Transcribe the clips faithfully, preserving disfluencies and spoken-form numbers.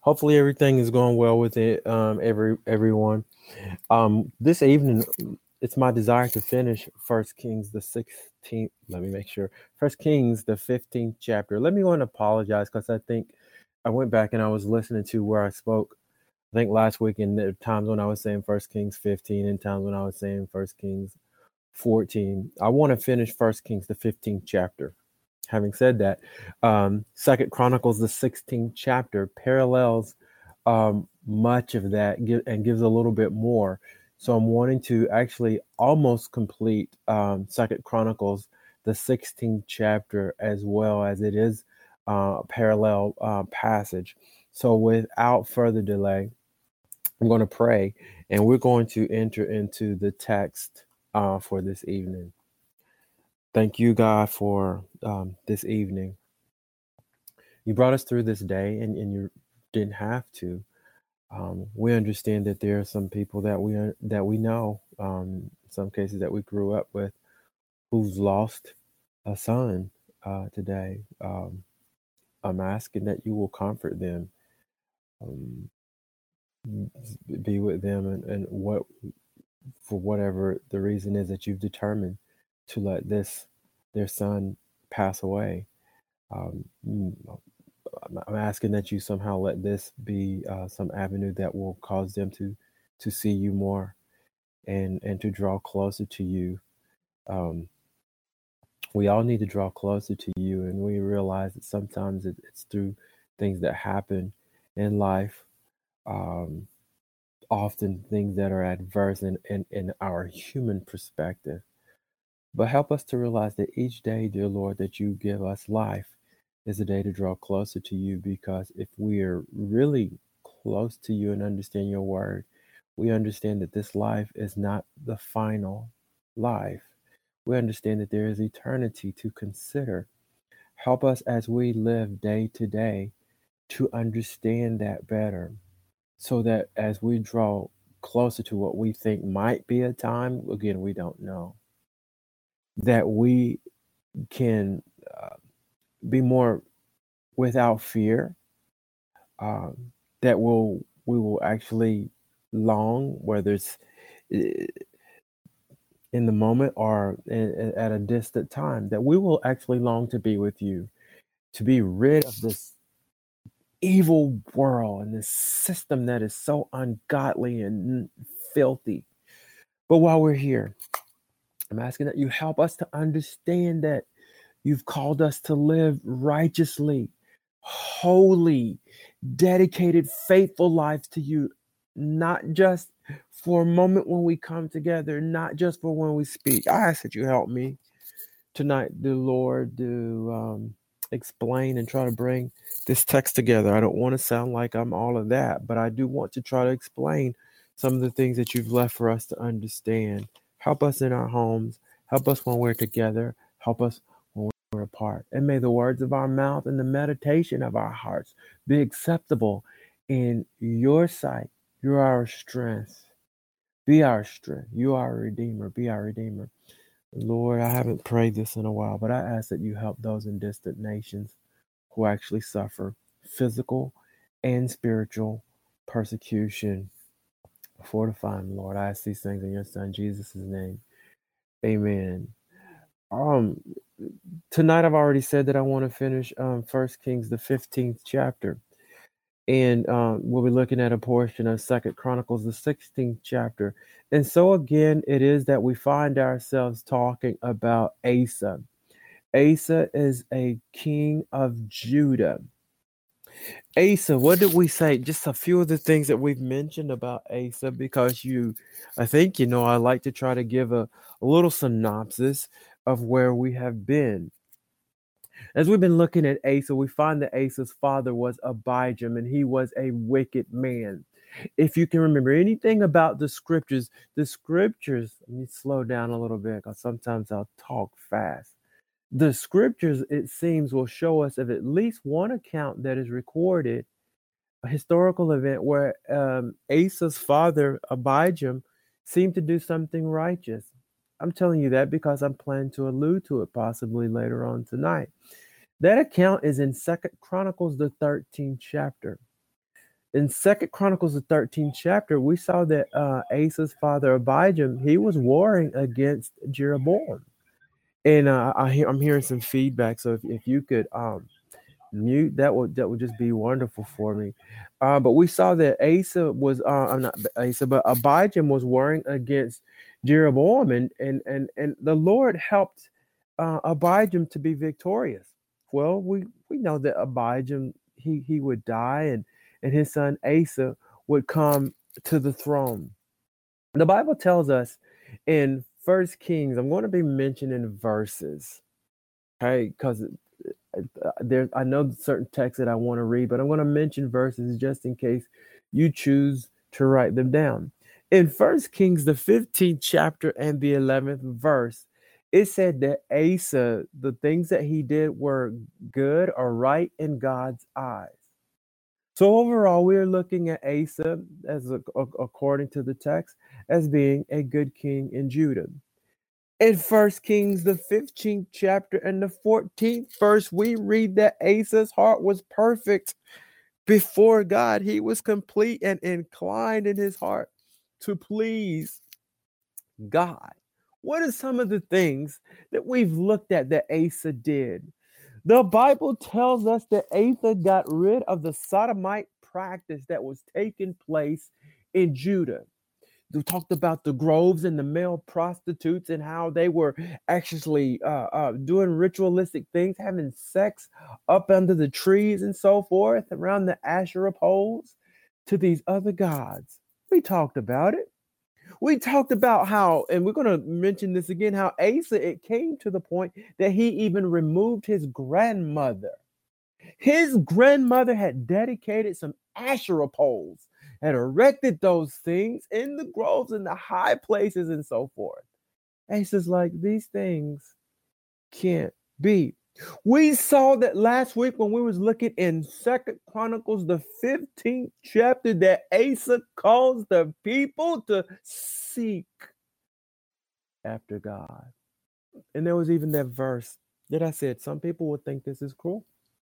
Hopefully everything is going well with it. Um, every everyone. Um, this evening, it's my desire to finish First Kings the sixteenth. Let me make sure. First Kings the fifteenth chapter. Let me go and apologize because I think I went back and I was listening to where I spoke. I think last week, and there were times when I was saying First Kings fifteen, and times when I was saying First Kings fourteen. I want to finish First Kings the fifteenth chapter. Having said that, um, Second Chronicles the sixteenth chapter parallels um, much of that gi- and gives a little bit more. So I'm wanting to actually almost complete um, Second Chronicles the sixteenth chapter as well, as it is uh, a parallel uh, passage. So without further delay, I'm going to pray, and we're going to enter into the text uh, for this evening. Thank you, God, for um, this evening. You brought us through this day, and, and you didn't have to. Um, we understand that there are some people that we are, that we know, um, some cases that we grew up with, who's lost a son uh, today. Um, I'm asking that you will comfort them, um, be with them, and, and what for whatever the reason is that you've determined to let this their son pass away. Um, mm, I'm I'm asking that you somehow let this be uh, some avenue that will cause them to to see you more and and to draw closer to you. Um, we all need to draw closer to you, and we realize that sometimes it, it's through things that happen in life. Um, Often things that are adverse in, in, in our human perspective. But help us to realize that each day, dear Lord, that you give us life is a day to draw closer to you, because if we are really close to you and understand your word, we understand that this life is not the final life. We understand that there is eternity to consider. Help us as we live day to day to understand that better, so that as we draw closer to what we think might be a time, again, we don't know, that we can uh, be more without fear, um, that will we will actually long, whether it's uh, in the moment or in, at a distant time, that we will actually long to be with you, to be rid of this evil world and this system that is so ungodly and filthy. But while we're here, I'm asking that you help us to understand that you've called us to live righteously, holy, dedicated, faithful lives to you, not just for a moment when we come together, not just for when we speak. I ask that you help me tonight, dear Lord, to um, explain and try to bring this text together. I don't want to sound like I'm all of that, but I do want to try to explain some of the things that you've left for us to understand. Help us in our homes. Help us when we're together. Help us when we're apart. And may the words of our mouth and the meditation of our hearts be acceptable in your sight. You're our strength. Be our strength. You are a redeemer. Be our redeemer. Lord, I haven't prayed this in a while, but I ask that you help those in distant nations who actually suffer physical and spiritual persecution. Fortify them, Lord. I ask these things in your Son Jesus' name. Amen. Um, Tonight I've already said that I want to finish um First Kings the fifteenth chapter, and um, we'll be looking at a portion of Second Chronicles, the sixteenth chapter. And so again, it is that we find ourselves talking about Asa. Asa is a king of Judah. Asa, what did we say? Just a few of the things that we've mentioned about Asa, because you, I think, you know, I like to try to give a, a little synopsis of where we have been. As we've been looking at Asa, we find that Asa's father was Abijam, and he was a wicked man. If you can remember anything about the scriptures, the scriptures, let me slow down a little bit because sometimes I'll talk fast. The scriptures, it seems, will show us of at least one account that is recorded, a historical event where um, Asa's father, Abijam, seemed to do something righteous. I'm telling you that because I'm planning to allude to it possibly later on tonight. That account is in Second Chronicles, the thirteenth chapter. In Second Chronicles, the thirteenth chapter, we saw that uh, Asa's father Abijam, he was warring against Jeroboam. And uh, I hear, I'm hearing some feedback. So if, if you could um, mute, that would that would just be wonderful for me. Uh, but we saw that Asa was, uh, I'm not Asa, but Abijam was warring against Jeroboam, and and and and the Lord helped uh, Abijam to be victorious. Well, we we know that Abijam he he would die, and and his son Asa would come to the throne. The Bible tells us in First Kings, I'm going to be mentioning verses, okay? Because there, I know certain texts that I want to read, but I'm going to mention verses just in case you choose to write them down. In First Kings, the fifteenth chapter and the eleventh verse, it said that Asa, the things that he did were good or right in God's eyes. So overall, we are looking at Asa, as a, according to the text, as being a good king in Judah. In First Kings, the fifteenth chapter and the fourteenth verse, we read that Asa's heart was perfect before God. He was complete and inclined in his heart to please God. What are some of the things that we've looked at that Asa did? The Bible tells us that Asa got rid of the sodomite practice that was taking place in Judah. We talked about the groves and the male prostitutes and how they were actually uh, uh, doing ritualistic things, having sex up under the trees and so forth, around the Asherah poles to these other gods. We talked about it. We talked about how, and we're going to mention this again, how Asa, it came to the point that he even removed his grandmother. His grandmother had dedicated some Asherah poles, had erected those things in the groves and the high places and so forth. Asa's like, these things can't be. We saw that last week when we was looking in Second Chronicles, the fifteenth chapter, that Asa calls the people to seek after God. And there was even that verse that I said, some people would think this is cruel.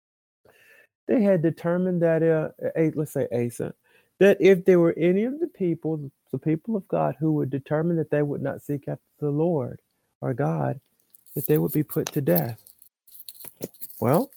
They had determined that, uh, let's say Asa, that if there were any of the people, the people of God, who would determine that they would not seek after the Lord or God, that they would be put to death. Well,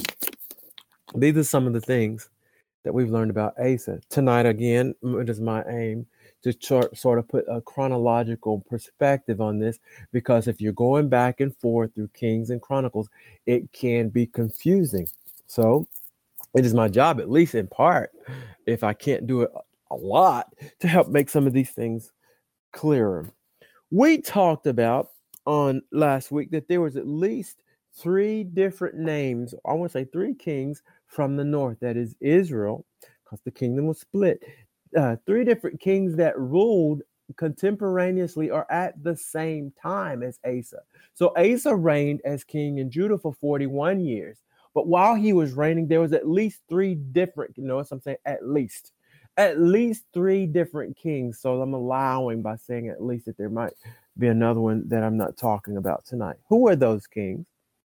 these are some of the things that we've learned about Asa. Tonight, again, it is my aim to chart, sort of put a chronological perspective on this, because if you're going back and forth through Kings and Chronicles, it can be confusing. So it is my job, at least in part, if I can't do it a lot, to help make some of these things clearer. We talked about on last week that there was at least three different names, I want to say three kings from the north. That is Israel, because the kingdom was split. Uh, three different kings that ruled contemporaneously or at the same time as Asa. So Asa reigned as king in Judah for forty-one years. But while he was reigning, there was at least three different, you know what I'm saying? At least. At least three different kings. So I'm allowing by saying at least that there might be another one that I'm not talking about tonight. Who were those kings?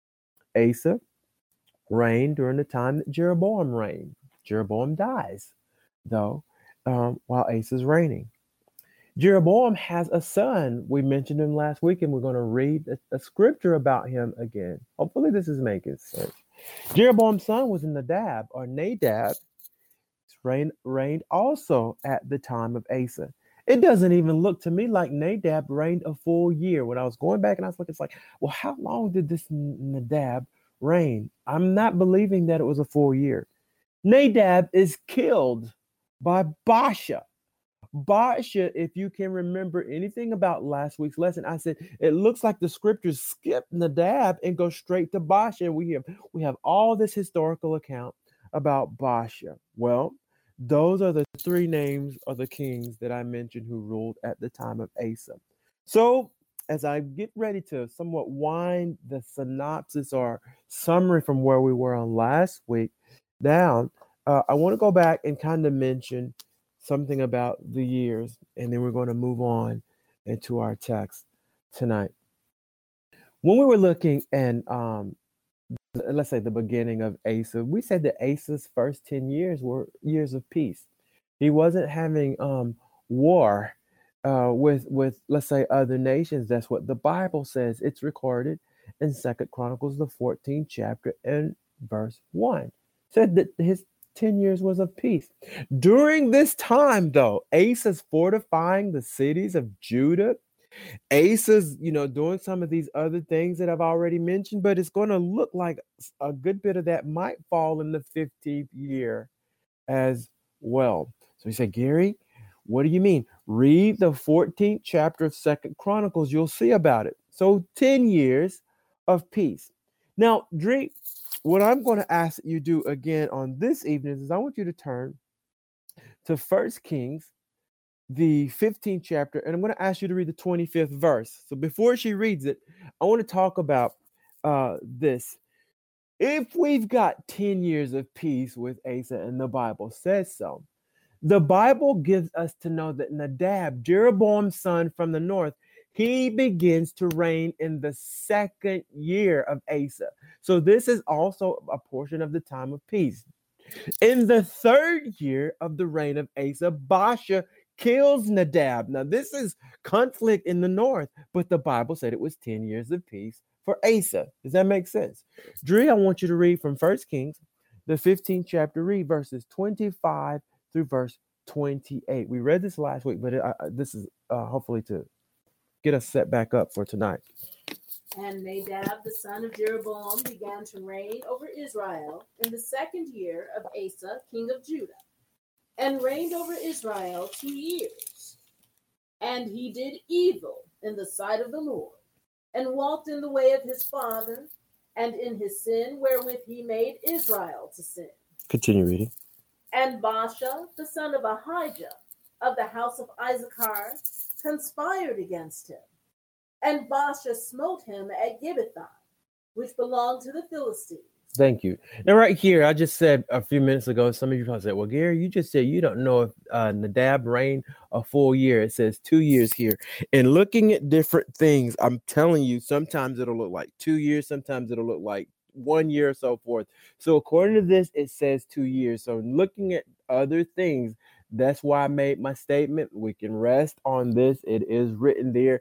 Asa reigned during the time that Jeroboam reigned. Jeroboam dies, though, um, while Asa's reigning. Jeroboam has a son. We mentioned him last week, and we're going to read a, a scripture about him again. Hopefully this is making sense. Jeroboam's son was Nadab, or Nadab, reigned, reigned also at the time of Asa. It doesn't even look to me like Nadab reigned a full year. When I was going back and I was looking, it's like, well, how long did this Nadab reign? I'm not believing that it was a full year. Nadab is killed by Baasha. Baasha, if you can remember anything about last week's lesson, I said it looks like the scriptures skip Nadab and go straight to Baasha. We have we have all this historical account about Baasha. Well, those are the three names of the kings that I mentioned who ruled at the time of Asa. So as I get ready to somewhat wind the synopsis or summary from where we were on last week down, uh, I want to go back and kind of mention something about the years, and then we're going to move on into our text tonight. When we were looking at um, let's say the beginning of Asa, we said that Asa's first ten years were years of peace. He wasn't having um war uh with with let's say other nations. That's what the Bible says. It's recorded in Second Chronicles the fourteenth chapter and verse one. Said that his ten years was of peace. During this time though, Asa's fortifying the cities of Judah. Asa's, you know, doing some of these other things that I've already mentioned, but it's going to look like a good bit of that might fall in the fifteenth year as well. So he said, Gary, what do you mean? Read the fourteenth chapter of Second Chronicles. You'll see about it. So ten years of peace. Now, Drake, what I'm going to ask that you do again on this evening is I want you to turn to First Kings, the fifteenth chapter, and I'm going to ask you to read the twenty-fifth verse. So before she reads it, I want to talk about uh, this. If we've got ten years of peace with Asa and the Bible says so, the Bible gives us to know that Nadab, Jeroboam's son from the north, he begins to reign in the second year of Asa. So this is also a portion of the time of peace. In the third year of the reign of Asa, Baasha kills Nadab. Now, this is conflict in the north, but the Bible said it was ten years of peace for Asa. Does that make sense? Dree, I want you to read from First Kings, the fifteenth chapter, read verses twenty-five through verse twenty-eight. We read this last week, but it, uh, this is uh, hopefully to get us set back up for tonight. And Nadab, the son of Jeroboam, began to reign over Israel in the second year of Asa, king of Judah, and reigned over Israel two years. And he did evil in the sight of the Lord, and walked in the way of his father, and in his sin wherewith he made Israel to sin. Continue reading. And Baasha, the son of Ahijah, of the house of Issachar, conspired against him. And Baasha smote him at Gibbethon, which belonged to the Philistines. Thank you. Now, right here, I just said a few minutes ago, some of you probably said, well, Gary, you just said you don't know if uh, Nadab reigned a full year. It says two years here. And looking at different things, I'm telling you, sometimes it'll look like two years, sometimes it'll look like one year, so forth. So according to this, it says two years. So looking at other things, that's why I made my statement. We can rest on this. It is written there.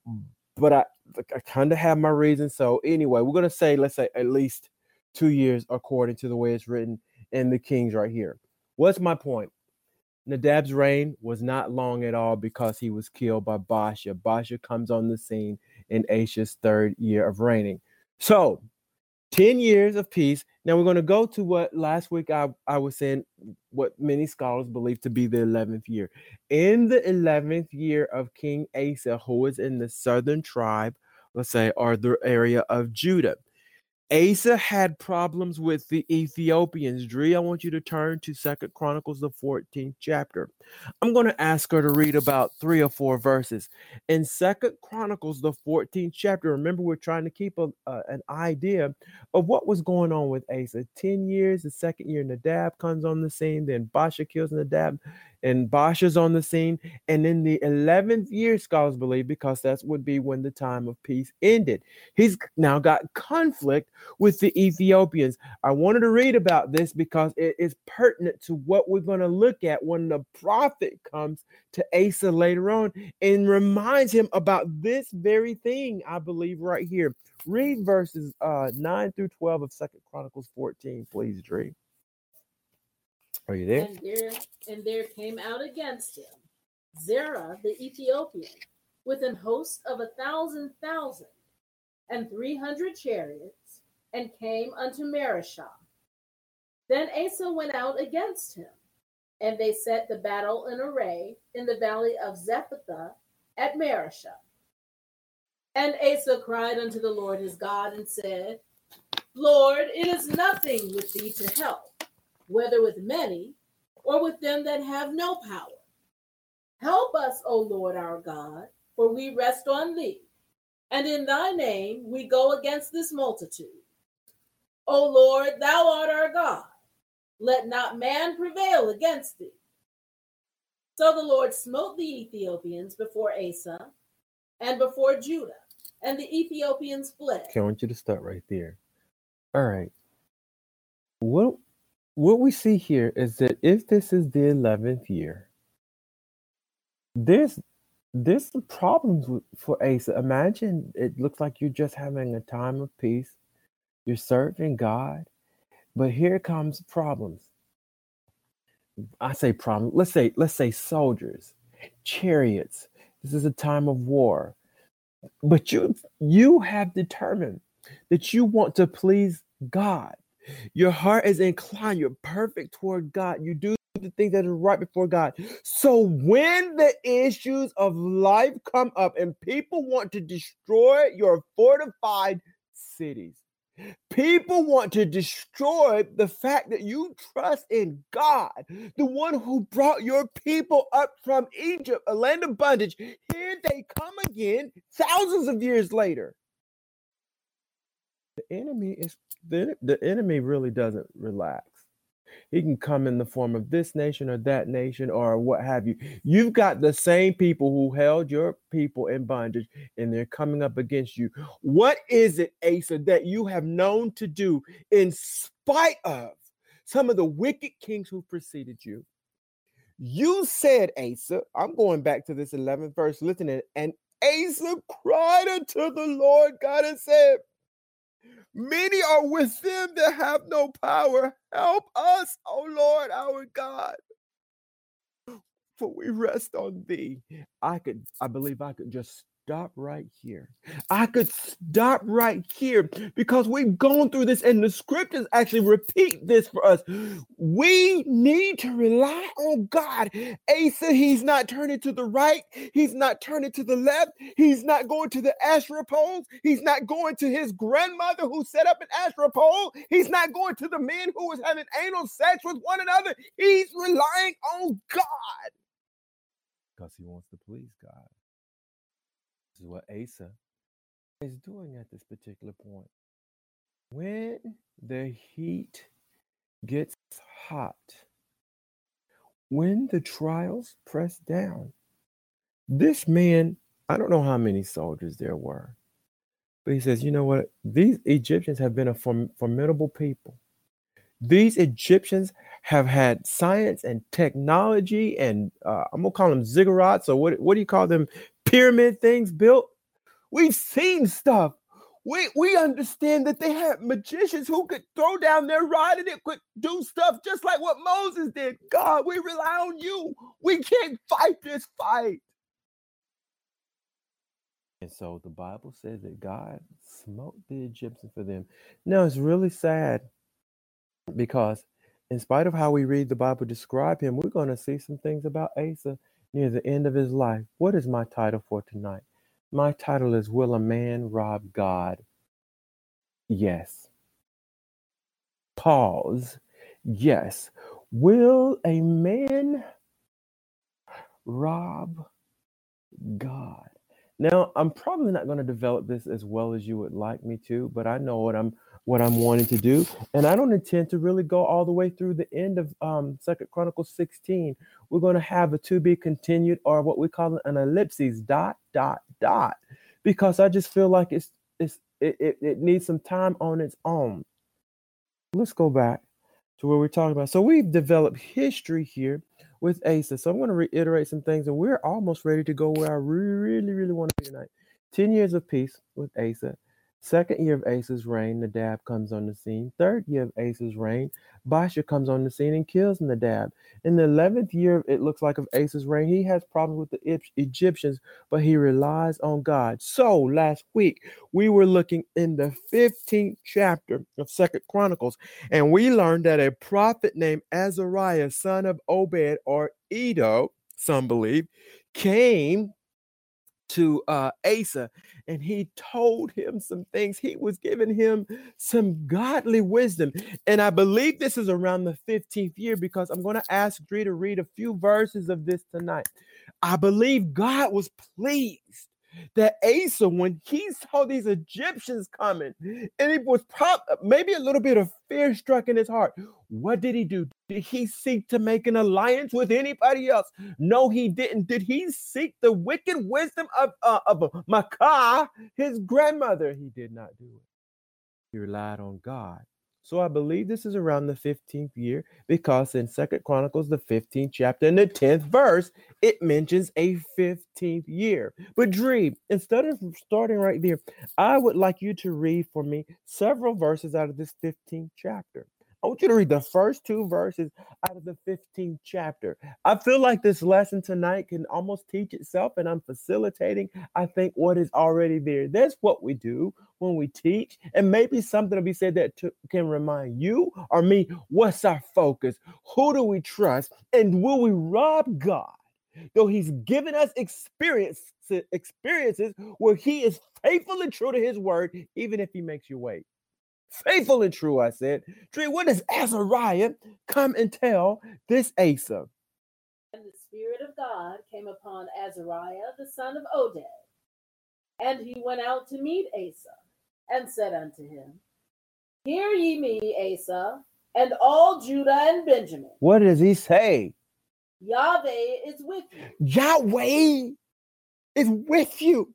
But I, I kind of have my reasons. So anyway, we're going to say, let's say at least two years according to the way it's written in the Kings right here. What's my point? Nadab's reign was not long at all because he was killed by Baasha. Baasha comes on the scene in Asa's third year of reigning. So ten years of peace. Now we're going to go to what last week I, I was saying, what many scholars believe to be the eleventh year. In the eleventh year of King Asa, who is in the southern tribe, let's say, or the area of Judah, Asa had problems with the Ethiopians. Dree, I want you to turn to Second Chronicles, the fourteenth chapter. I'm going to ask her to read about three or four verses. In Second Chronicles, the fourteenth chapter, remember, we're trying to keep a, uh, an idea of what was going on with Asa. Ten years, the second year, Nadab comes on the scene. Then Baasha kills Nadab, and Baasha's on the scene. And in the eleventh year, scholars believe, because that would be when the time of peace ended. He's now got conflict with the Ethiopians. I wanted to read about this because it is pertinent to what we're going to look at when the prophet comes to Asa later on and reminds him about this very thing, I believe, right here. Read verses uh, nine through twelve of Second Chronicles fourteen, please, Dree. Are you there? And there, and there came out against him Zerah the Ethiopian with an host of a thousand thousand and three hundred chariots, and came unto Marishah. Then Asa went out against him, and they set the battle in array in the valley of Zephathah at Marishah. And Asa cried unto the Lord his God, and said, Lord, it is nothing with thee to help, whether with many or with them that have no power. Help us, O Lord our God, for we rest on thee, and in thy name we go against this multitude. O Lord, thou art our God. Let not man prevail against thee. So the Lord smote the Ethiopians before Asa and before Judah, and the Ethiopians fled. Okay, I want you to start right there. All right. What what we see here is that if this is the eleventh year, there's there's some problems with, for Asa. Imagine it looks like you're just having a time of peace. You're serving God, but here comes problems. I say problem. Let's say let's say soldiers, chariots. This is a time of war. But you you have determined that you want to please God. Your heart is inclined. You're perfect toward God. You do the things that are right before God. So when the issues of life come up and people want to destroy your fortified cities, people want to destroy the fact that you trust in God, the one who brought your people up from Egypt, a land of bondage. Here they come again, thousands of years later. The enemy is the, the enemy really doesn't relax. He can come in the form of this nation or that nation or what have you. You've got the same people who held your people in bondage, and they're coming up against you. What is it, Asa, that you have known to do in spite of some of the wicked kings who preceded you? You said, Asa, I'm going back to this eleventh verse, listen to it, and Asa cried unto the Lord God and said, many are with them that have no power. Help us, O Lord, our God. For we rest on thee. I could, I believe I could just stop right here. I could stop right here because we've gone through this and the scriptures actually repeat this for us. We need to rely on God. Asa, he's not turning to the right. He's not turning to the left. He's not going to the Asherah poles. He's not going to his grandmother who set up an Asherah pole. He's not going to the men who was having anal sex with one another. He's relying on God because he wants to please God. This is what Asa is doing at this particular point. When the heat gets hot, when the trials press down, this man, I don't know how many soldiers there were, but he says, you know what? These Egyptians have been a form- formidable people. These Egyptians have had science and technology and uh, I'm going to call them ziggurats, or what, what do you call them? Pyramid things built. We've seen stuff. We we understand that they had magicians who could throw down their rod and it could do stuff just like what Moses did. God, we rely on you. We can't fight this fight. And so the Bible says that God smote the Egyptians for them. Now it's really sad because in spite of how we read the Bible describe him, we're going to see some things about Asa near the end of his life. What is my title for tonight? My title is Will a Man Rob God? Yes. Pause. Yes. Will a man rob God? Now, I'm probably not going to develop this as well as you would like me to, but I know what I'm what I'm wanting to do, and I don't intend to really go all the way through the end of um, Second Chronicles sixteen. We're going to have a to be continued, or what we call an ellipses, dot dot dot, because I just feel like it's it's it, it, it needs some time on its own. Let's go back to where we're talking about. So we've developed history here with Asa. So I'm going to reiterate some things, and we're almost ready to go where I really, really want to be tonight. Ten years of peace with Asa. Second year of Asa's reign, Nadab comes on the scene. Third year of Asa's reign, Baasha comes on the scene and kills Nadab. In the eleventh year, it looks like, of Asa's reign, he has problems with the Egyptians, but he relies on God. So last week, we were looking in the fifteenth chapter of Second Chronicles, and we learned that a prophet named Azariah, son of Obed, or Edo, some believe, came to uh, Asa, and he told him some things. He was giving him some godly wisdom. And I believe this is around the fifteenth year, because I'm going to ask Dree to read a few verses of this tonight. I believe God was pleased that Asa, when he saw these Egyptians coming, and it was prob- maybe a little bit of fear struck in his heart. What did he do? Did he seek to make an alliance with anybody else? No, he didn't. Did he seek the wicked wisdom of, uh, of Maacah, his grandmother? He did not do it. He relied on God. So I believe this is around the fifteenth year because in Second Chronicles, the fifteenth chapter and the tenth verse, it mentions a fifteenth year. But Dree, instead of starting right there, I would like you to read for me several verses out of this fifteenth chapter. I want you to read the first two verses out of the fifteenth chapter. I feel like this lesson tonight can almost teach itself, and I'm facilitating, I think, what is already there. That's what we do when we teach, and maybe something will be said that to, can remind you or me what's our focus, who do we trust, and will we rob God? Though he's given us experience, experiences where he is faithful and true to his word, even if he makes you wait. Faithful and true, I said. Dree, what does Azariah come and tell this Asa? And the Spirit of God came upon Azariah, the son of Oded. And he went out to meet Asa, and said unto him, Hear ye me, Asa, and all Judah and Benjamin. What does he say? Yahweh is with you. Yahweh is with you.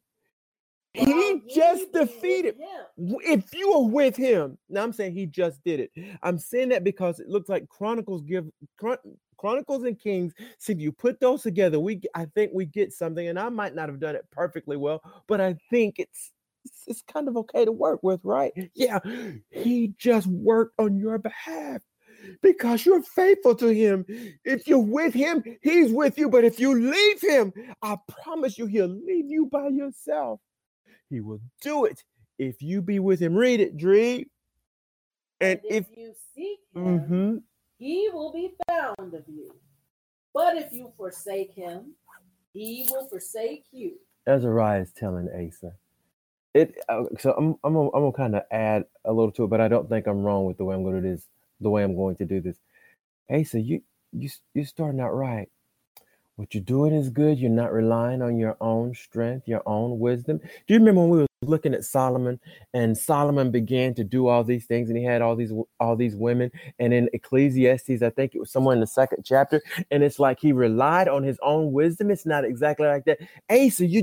He just defeated him. If you are with him, now I'm saying he just did it. I'm saying that because it looks like Chronicles give Chronicles and Kings. See, if you put those together, we I think we get something. And I might not have done it perfectly well, but I think it's it's, it's kind of okay to work with, right? Yeah, he just worked on your behalf because you're faithful to him. If you're with him, he's with you. But if you leave him, I promise you, he'll leave you by yourself. He will do it if you be with him. Read it, Dree. And, and if, if you seek him, mm-hmm. he will be found of you. But if you forsake him, he will forsake you. Azariah is telling Asa. It. Uh, so I'm. I'm. Gonna, I'm gonna kind of add a little to it, but I don't think I'm wrong with the way I'm going to do this. The way I'm going to do this. Asa, you. You. You're starting out right. What you're doing is good. You're not relying on your own strength, your own wisdom. Do you remember when we were looking at Solomon and Solomon began to do all these things and he had all these all these women, and in Ecclesiastes, I think it was somewhere in the second chapter, and it's like he relied on his own wisdom. It's not exactly like that. Asa, you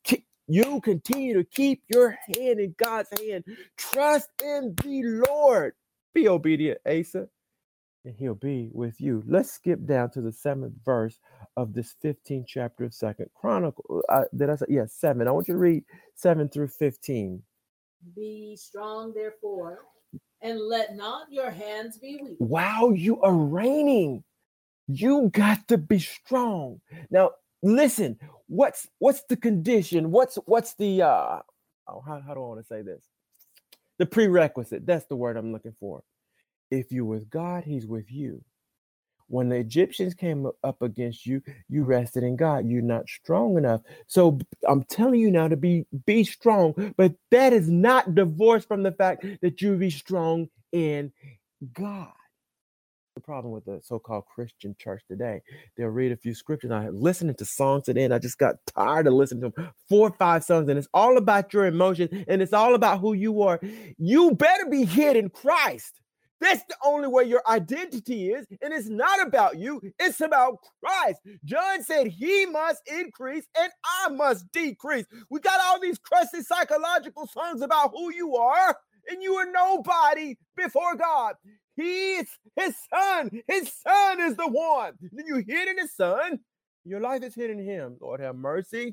you continue to keep your hand in God's hand. Trust in the Lord. Be obedient, Asa, and he'll be with you. Let's skip down to the seventh verse of this fifteenth chapter of Second Chronicles. Uh, did I say yes? Yeah, seven. I want you to read seven through fifteen. Be strong, therefore, and let not your hands be weak. Wow, you are reigning. You got to be strong. Now, listen. What's what's the condition? What's what's the uh? Oh, how how do I want to say this? The prerequisite. That's the word I'm looking for. If you're with God, he's with you. When the Egyptians came up against you, you rested in God. You're not strong enough. So I'm telling you now to be, be strong, but that is not divorced from the fact that you be strong in God. The problem with the so-called Christian church today, they'll read a few scriptures. I listening to songs today, and I just got tired of listening to them. Four or five songs, and it's all about your emotions, and it's all about who you are. You better be hid in Christ. That's the only way your identity is. And it's not about you. It's about Christ. John said he must increase and I must decrease. We got all these crusty psychological songs about who you are, and you are nobody before God. He is his son. His son is the one. You hid in his son. Your life is hidden in him. Lord have mercy.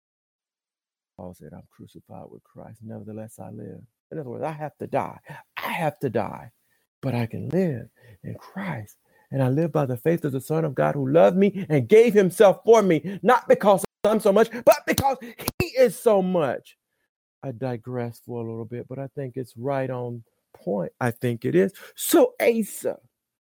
Paul said, I'm crucified with Christ. Nevertheless, I live. In other words, I have to die. I have to die. But I can live in Christ. And I live by the faith of the Son of God who loved me and gave himself for me, not because I'm so much, but because he is so much. I digress for a little bit, but I think it's right on point. I think it is. So Asa,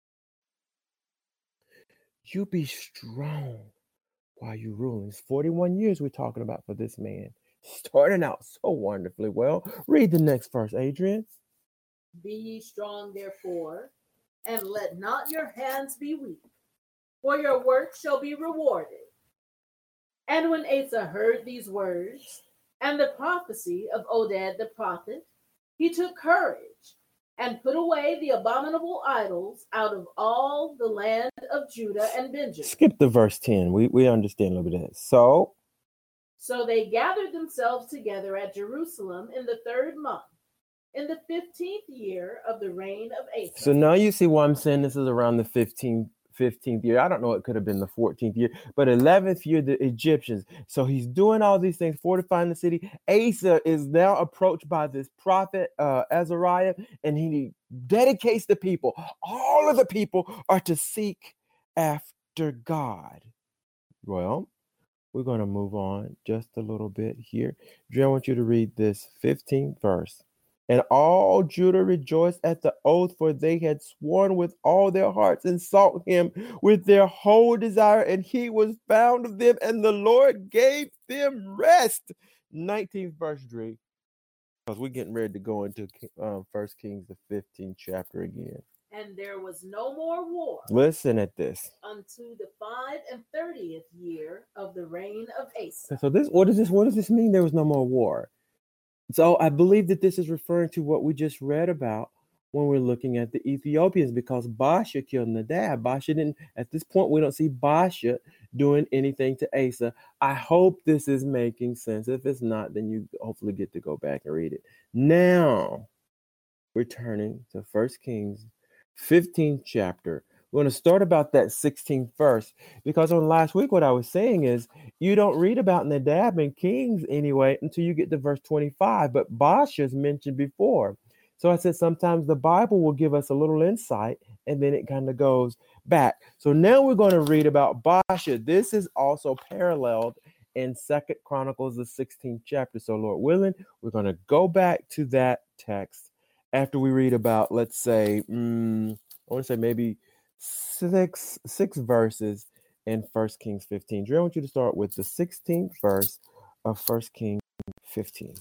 you be strong while you ruling. It's forty-one years we're talking about for this man. Starting out so wonderfully well. Read the next verse, Adrian. Be ye strong, therefore, and let not your hands be weak, for your work shall be rewarded. And when Asa heard these words, and the prophecy of Oded the prophet, he took courage, and put away the abominable idols out of all the land of Judah and Benjamin. Skip the verse ten. We, we understand a little bit of that. So? So they gathered themselves together at Jerusalem in the third month, in the fifteenth year of the reign of Asa. So now you see why I'm saying this is around the fifteenth, fifteenth year. I don't know, it could have been the fourteenth year, but eleventh year, the Egyptians. So he's doing all these things, fortifying the city. Asa is now approached by this prophet, uh, Azariah, and he dedicates the people. All of the people are to seek after God. Well, we're going to move on just a little bit here. Dre, I want you to read this fifteenth verse. And all Judah rejoiced at the oath, for they had sworn with all their hearts and sought him with their whole desire, and he was found of them, and the Lord gave them rest. nineteenth verse, Dre, because we're getting ready to go into um, First Kings, the fifteenth chapter again. And there was no more war. Listen at this. Unto the five and thirtieth year of the reign of Asa. So this, what does this, what does this mean? There was no more war. So I believe that this is referring to what we just read about when we're looking at the Ethiopians, because Baasha killed Nadab. Baasha didn't, at this point, we don't see Baasha doing anything to Asa. I hope this is making sense. If it's not, then you hopefully get to go back and read it. Now, returning to First Kings fifteenth chapter. We're going to start about that sixteenth verse, because on last week, what I was saying is you don't read about Nadab and Kings anyway until you get to verse twenty-five, but Baasha is mentioned before. So I said sometimes the Bible will give us a little insight and then it kind of goes back. So now we're going to read about Baasha. This is also paralleled in Second Chronicles, the sixteenth chapter. So Lord willing, we're going to go back to that text after we read about, let's say, mm, I want to say maybe six six verses in First Kings fifteen. Dre, I want you to start with the sixteenth verse of First Kings fifteen.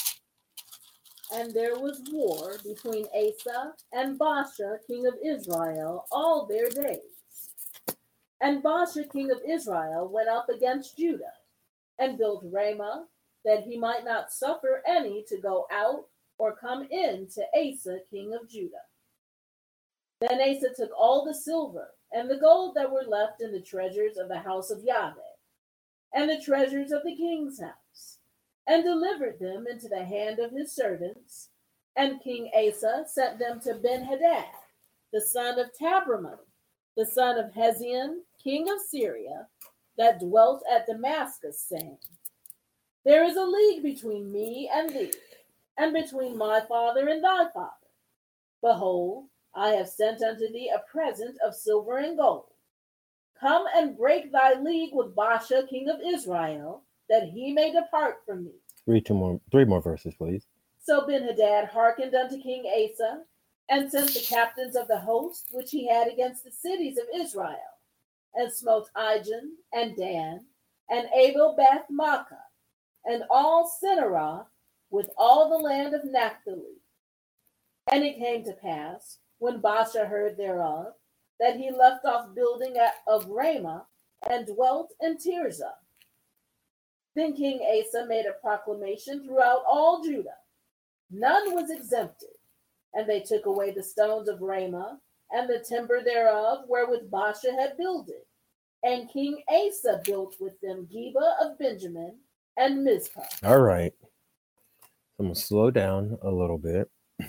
And there was war between Asa and Baasha, king of Israel, all their days. And Baasha, king of Israel, went up against Judah, and built Ramah, that he might not suffer any to go out or come in to Asa, king of Judah. Then Asa took all the silver and the gold that were left in the treasures of the house of Yahweh, and the treasures of the king's house, and delivered them into the hand of his servants. And King Asa sent them to Ben-Hadad, the son of Tabrimon, the son of Hezion, king of Syria, that dwelt at Damascus, saying, There is a league between me and thee, and between my father and thy father. Behold, I have sent unto thee a present of silver and gold. Come and break thy league with Baasha, king of Israel, that he may depart from me. Read two more, three more verses, please. So Ben-Hadad hearkened unto King Asa, and sent the captains of the host which he had against the cities of Israel, and smote Ijon, and Dan, and Abel Beth Maachah, and all Sinarah, with all the land of Naphtali. And it came to pass, when Baasha heard thereof, that he left off building of Ramah, and dwelt in Tirzah. Then King Asa made a proclamation throughout all Judah. None was exempted. And they took away the stones of Ramah, and the timber thereof, wherewith Baasha had builded. And King Asa built with them Geba of Benjamin, and Mizpah. All right. I'm going to slow down a little bit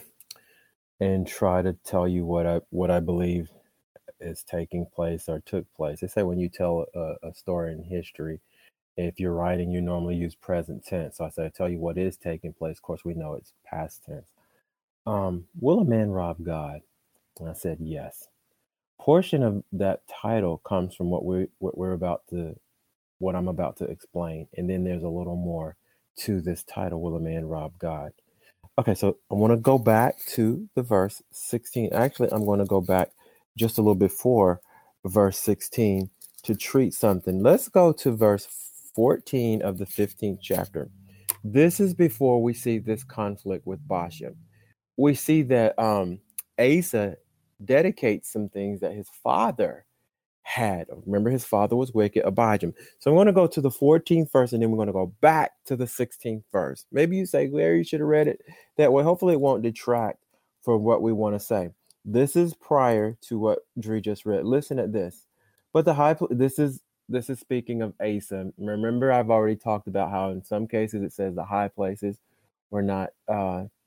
and try to tell you what I what I believe is taking place or took place. They say when you tell a, a story in history, if you're writing, you normally use present tense. So I say, I tell you what is taking place. Of course, we know it's past tense. Um, will a man rob God? And I said, yes. Portion of that title comes from what we what we're about to, what I'm about to explain, and then there's a little more to this title. Will a man rob God? Okay, so I want to go back to the verse sixteen. Actually, I'm going to go back just a little before verse sixteen to treat something. Let's go to verse fourteen of the fifteenth chapter. This is before we see this conflict with Baasha. We see that um, Asa dedicates some things that his father had. Remember, his father was wicked, Abijam. So I'm going to go to the fourteenth verse, and then we're going to go back to the sixteenth verse. Maybe you say, Larry, you should have read it that way. Hopefully it won't detract from what we want to say. This is prior to what Dre just read. Listen at this. But the high, this is this is speaking of Asa. Remember, I've already talked about how in some cases it says the high places were not uh,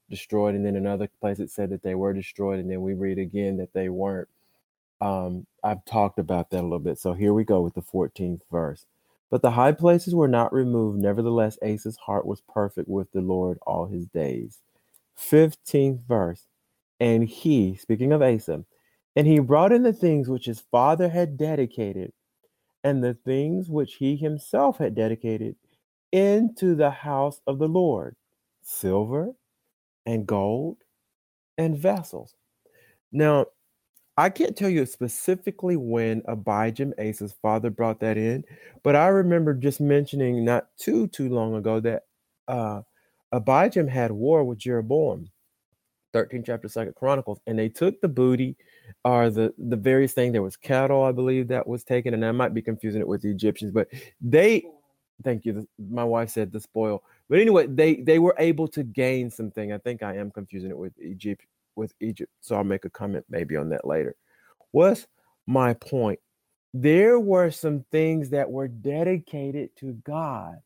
destroyed, and then another place it said that they were destroyed, and then we read again that they weren't. Um, I've talked about that a little bit. So here we go with the fourteenth verse. But the high places were not removed. Nevertheless, Asa's heart was perfect with the Lord all his days. fifteenth verse. And he, speaking of Asa, and he brought in the things which his father had dedicated, and the things which he himself had dedicated, into the house of the Lord, silver and gold and vessels. Now, I can't tell you specifically when Abijam, Asa's father, brought that in, but I remember just mentioning not too, too long ago that uh, Abijam had war with Jeroboam, thirteenth chapter, Second Chronicles, and they took the booty or the, the various things. There was cattle, I believe, that was taken, and I might be confusing it with the Egyptians, but they, thank you, my wife said the spoil. But anyway, they, they were able to gain something. I think I am confusing it with Egypt, with Egypt, so I'll make a comment maybe on that later. What's my point? There were some things that were dedicated to God,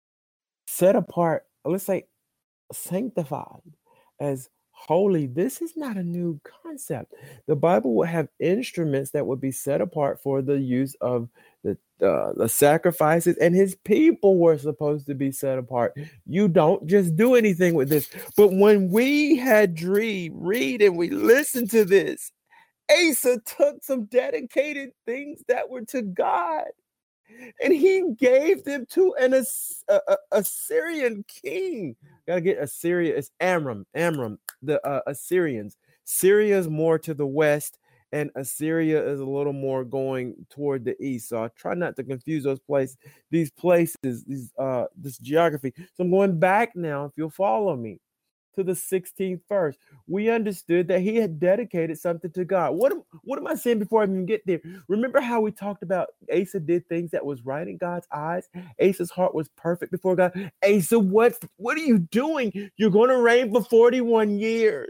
set apart, let's say sanctified as holy. This is not a new concept. The Bible will have instruments that would be set apart for the use of the uh, the sacrifices, and his people were supposed to be set apart. You don't just do anything with this. But when we had read, read and we listened to this, Asa took some dedicated things that were to God, and he gave them to an As- uh, uh, Assyrian king. Gotta get Assyria. It's Amram. Amram, the uh, Assyrians. Syria is more to the west, and Assyria is a little more going toward the east. So I try not to confuse those places, these places, these uh, this geography. So I'm going back now, if you'll follow me, to the sixteenth verse. We understood that he had dedicated something to God. What am, what am I saying before I even get there? Remember how we talked about Asa did things that was right in God's eyes? Asa's heart was perfect before God. Asa, what, what are you doing? You're going to reign for forty-one years.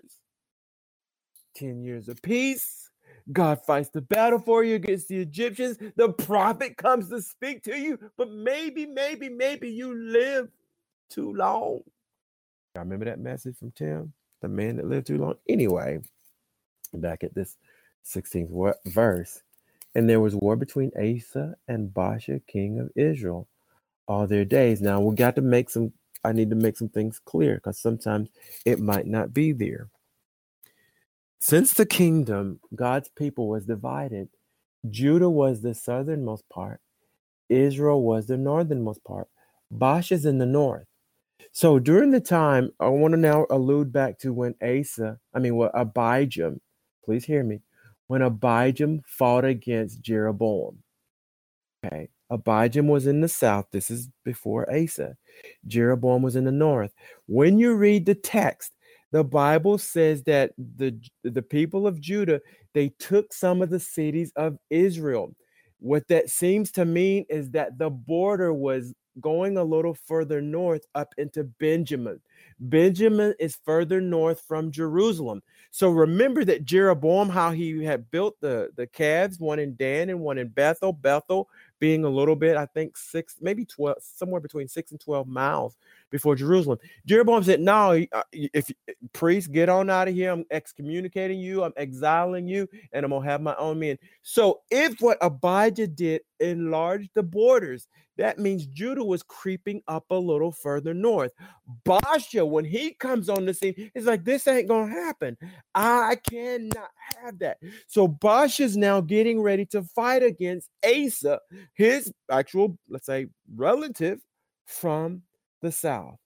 ten years of peace. God fights the battle for you against the Egyptians. The prophet comes to speak to you, but maybe, maybe, maybe you live too long. I remember that message from Tim, the man that lived too long. Anyway, back at this sixteenth verse. And there was war between Asa and Baasha, king of Israel, all their days. Now, we got to make some, I need to make some things clear, because sometimes it might not be there. Since the kingdom, God's people was divided. Judah was the southernmost part. Israel was the northernmost part. Baasha's in the north. So during the time, I want to now allude back to when Asa, I mean, what Abijam, please hear me, when Abijam fought against Jeroboam. Okay, Abijam was in the south. This is before Asa. Jeroboam was in the north. When you read the text, the Bible says that the, the people of Judah, they took some of the cities of Israel. What that seems to mean is that the border was going a little further north up into Benjamin. Benjamin is further north from Jerusalem. So remember that Jeroboam, how he had built the, the calves, one in Dan and one in Bethel. Bethel being a little bit, I think six, maybe twelve, somewhere between six and twelve miles before Jerusalem. Jeroboam said, no, if priests, get on out of here. I'm excommunicating you. I'm exiling you, and I'm going to have my own men. So if what Abijah did enlarged the borders, that means Judah was creeping up a little further north. Baasha, when he comes on the scene, is like, this ain't going to happen. I cannot have that. So Baasha's now getting ready to fight against Asa, his actual, let's say, relative from the south.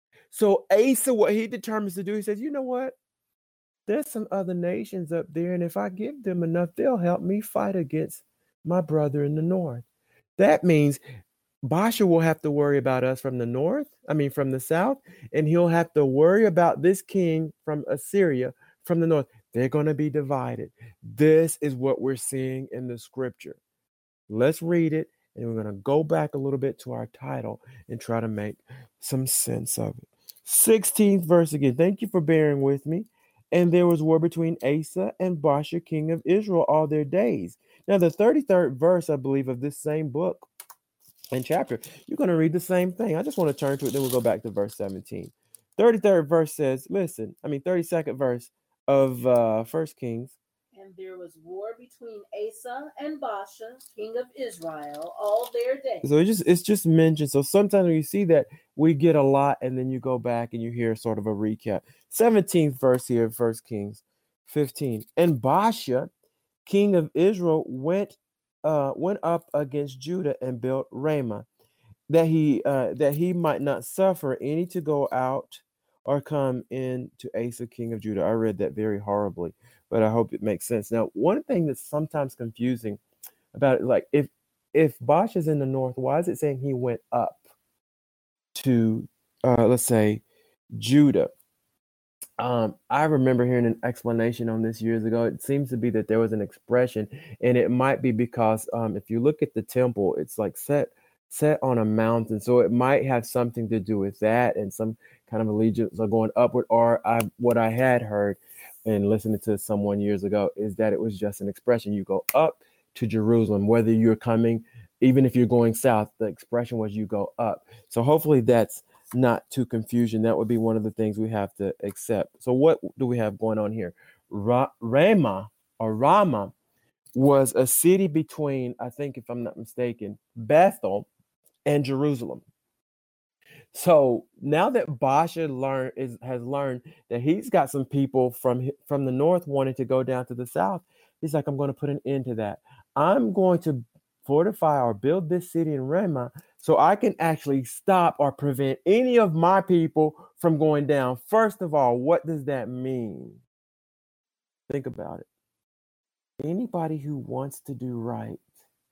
So Asa, what he determines to do, he says, you know what? There's some other nations up there, and if I give them enough, they'll help me fight against my brother in the north. That means Baasha will have to worry about us from the north, I mean from the south, and he'll have to worry about this king from Assyria from the north. They're going to be divided. This is what we're seeing in the scripture. Let's read it, and we're going to go back a little bit to our title and try to make some sense of it. sixteenth verse again. Thank you for bearing with me. And there was war between Asa and Baasha, king of Israel, all their days. Now, the thirty-third verse, I believe, of this same book and chapter, you're going to read the same thing. I just want to turn to it, then we'll go back to verse seventeen. thirty-third verse says, listen, I mean, thirty-second verse of uh, First Kings. And there was war between Asa and Baasha, king of Israel, all their days. So it just it's just mentioned. So sometimes when you see that, we get a lot, and then you go back and you hear sort of a recap. seventeenth verse here, First Kings fifteen. And Baasha, king of Israel, went uh, went up against Judah and built Ramah, that he uh, that he might not suffer any to go out or come in to Asa, king of Judah. I read that very horribly, but I hope it makes sense. Now, one thing that's sometimes confusing about it, like if if Bosch is in the north, why is it saying he went up to, uh, let's say, Judah? Um, I remember hearing an explanation on this years ago. It seems to be that there was an expression, and it might be because um, if you look at the temple, it's like set set on a mountain, so it might have something to do with that, and some kind of allegiance are going upward. Or I, what I had heard and listening to someone years ago is that it was just an expression. You go up to Jerusalem, whether you're coming, even if you're going south, the expression was you go up. So hopefully that's not too confusion. That would be one of the things we have to accept. So what do we have going on here? Ra- Ramah or Ramah was a city between, I think, if I'm not mistaken, Bethel and Jerusalem. So now that Baasha learn is has learned that he's got some people from from the north wanting to go down to the south, he's like, I'm going to put an end to that. I'm going to fortify or build this city in Ramah so I can actually stop or prevent any of my people from going down. First of all, what does that mean? Think about it. Anybody who wants to do right,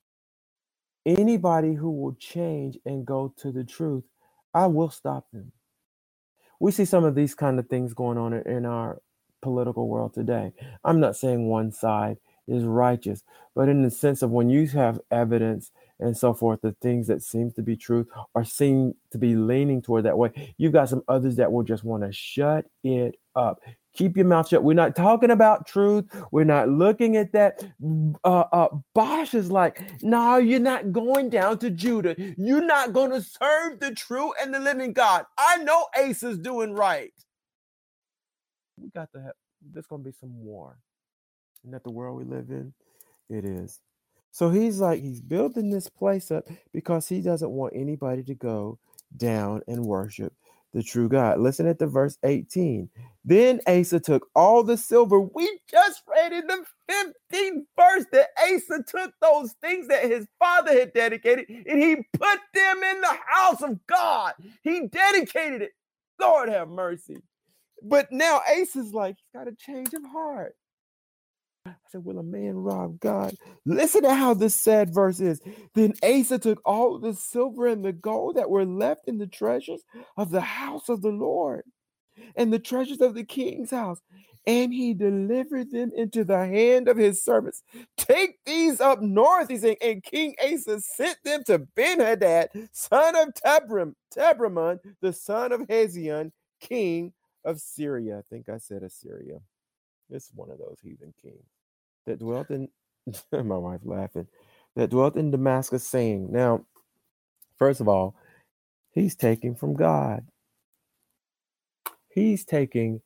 anybody who will change and go to the truth, I will stop them. We see some of these kind of things going on in our political world today. I'm not saying one side is righteous, but in the sense of when you have evidence and so forth, the things that seem to be truth or seem to be leaning toward that way, you've got some others that will just want to shut it up. Keep your mouth shut. We're not talking about truth. We're not looking at that. Uh, uh, Bosch is like, no, you're not going down to Judah. You're not going to serve the true and the living God. I know Asa's doing right. We got to have, there's going to be some war. Isn't that the world we live in? It is. So he's like, he's building this place up because he doesn't want anybody to go down and worship the true God. Listen at the verse eighteen. Then Asa took all the silver. We just read in the fifteenth verse that Asa took those things that his father had dedicated and he put them in the house of God. He dedicated it. Lord have mercy. But now Asa's like, he's got a change of heart. I said, will a man rob God? Listen to how this sad verse is. Then Asa took all the silver and the gold that were left in the treasures of the house of the Lord and the treasures of the king's house, and he delivered them into the hand of his servants. Take these up north, he said, and King Asa sent them to Ben-Hadad, son of Tabram, Tabramon, the son of Hezion, king of Syria. I think I said Assyria. It's one of those heathen kings that dwelt in, my wife laughing, that dwelt in Damascus, saying, now, first of all, he's taking from God. He's taking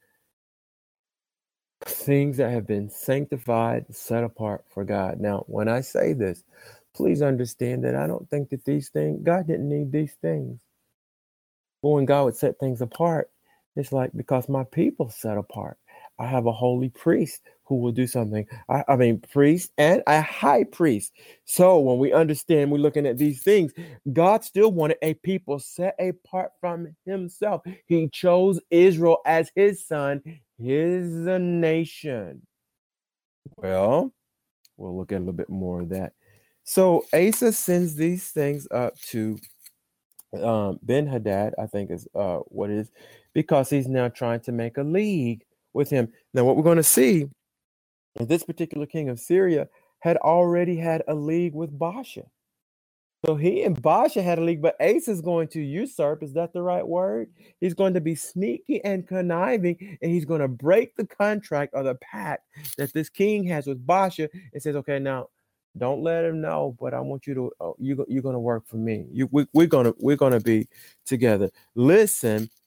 things that have been sanctified, set apart for God. Now, when I say this, please understand that I don't think that these things, God didn't need these things. But when God would set things apart, it's like, because my people set apart. I have a holy priest who will do something. I, I mean, priest and a high priest. So when we understand, we're looking at these things, God still wanted a people set apart from himself. He chose Israel as his son, his nation. Well, we'll look at a little bit more of that. So Asa sends these things up to um, Ben-Hadad, I think is uh, what it is, because he's now trying to make a league with him. Now, what we're going to see is this particular king of Syria had already had a league with Baasha. So he and Baasha had a league, but Asa is going to usurp. Is that the right word? He's going to be sneaky and conniving, and he's going to break the contract or the pact that this king has with Baasha and says, okay, now don't let him know, but I want you to, oh, you, you're going to work for me. You, we, we're going to, we're going to be together. Listen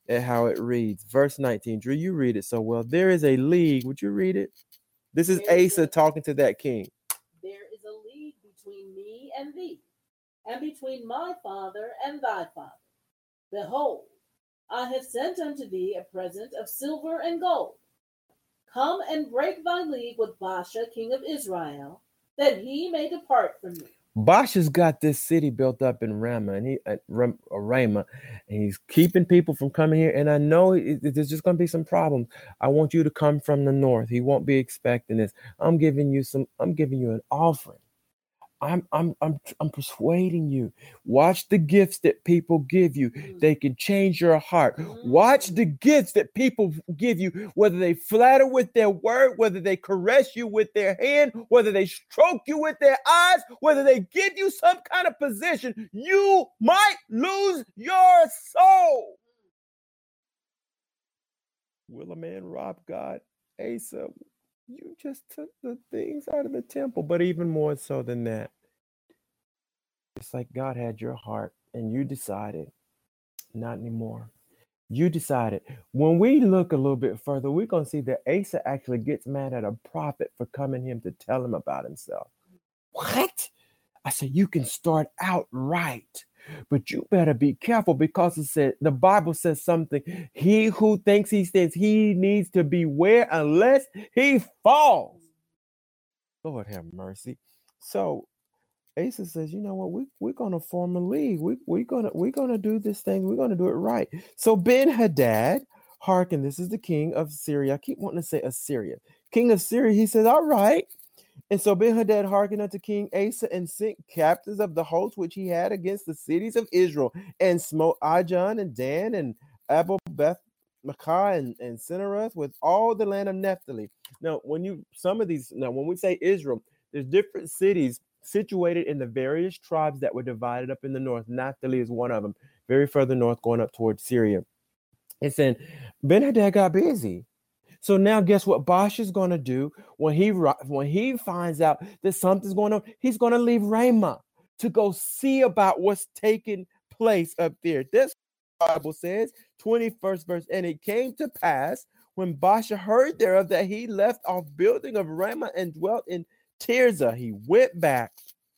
at how it reads. Verse nineteen. Drew, you read it so well. There is a league. Would you read it? This is There is Asa a- talking to that king. There is a league between me and thee, and between my father and thy father. Behold, I have sent unto thee a present of silver and gold. Come and break thy league with Baasha, king of Israel, that he may depart from thee. Baasha's got this city built up in Ramah, and he at Ram, uh, Ramah, and he's keeping people from coming here. And I know it, it- there's just going to be some problems. I want you to come from the north. He won't be expecting this. I'm giving you some. I'm giving you an offering. I'm I'm I'm I'm persuading you. Watch the gifts that people give you. They can change your heart. Watch the gifts that people give you, whether they flatter with their word, whether they caress you with their hand, whether they stroke you with their eyes, whether they give you some kind of position, you might lose your soul. Will a man rob God? Asa, you just took the things out of the temple, but even more so than that. It's like God had your heart and you decided, not anymore. You decided. When we look a little bit further, we're going to see that Asa actually gets mad at a prophet for coming to him to tell him about himself. What? I said, you can start out right, but you better be careful because it said the Bible says something. He who thinks he stands, he needs to beware unless he falls. Lord have mercy. So Asa says, you know what, we, we're going to form a league. We, we're going to we're gonna do this thing. We're going to do it right. So Ben-Hadad, hearken, this is the king of Syria. I keep wanting to say Assyria. King of Syria, he says, all right. And so Ben-Hadad hearkened unto King Asa and sent captains of the host which he had against the cities of Israel and smote Ijon and Dan and Abel Beth Makkah and, and Cinneroth with all the land of Naphtali. Now, when you some of these, now when we say Israel, there's different cities situated in the various tribes that were divided up in the north. Naphtali is one of them, very further north, going up towards Syria. And saying Ben-Hadad got busy. So now guess what Baasha is going to do when he when he finds out that something's going on? He's going to leave Ramah to go see about what's taking place up there. This Bible says, twenty-first verse, and it came to pass when Baasha heard thereof that he left off building of Ramah and dwelt in Tirzah. He went back.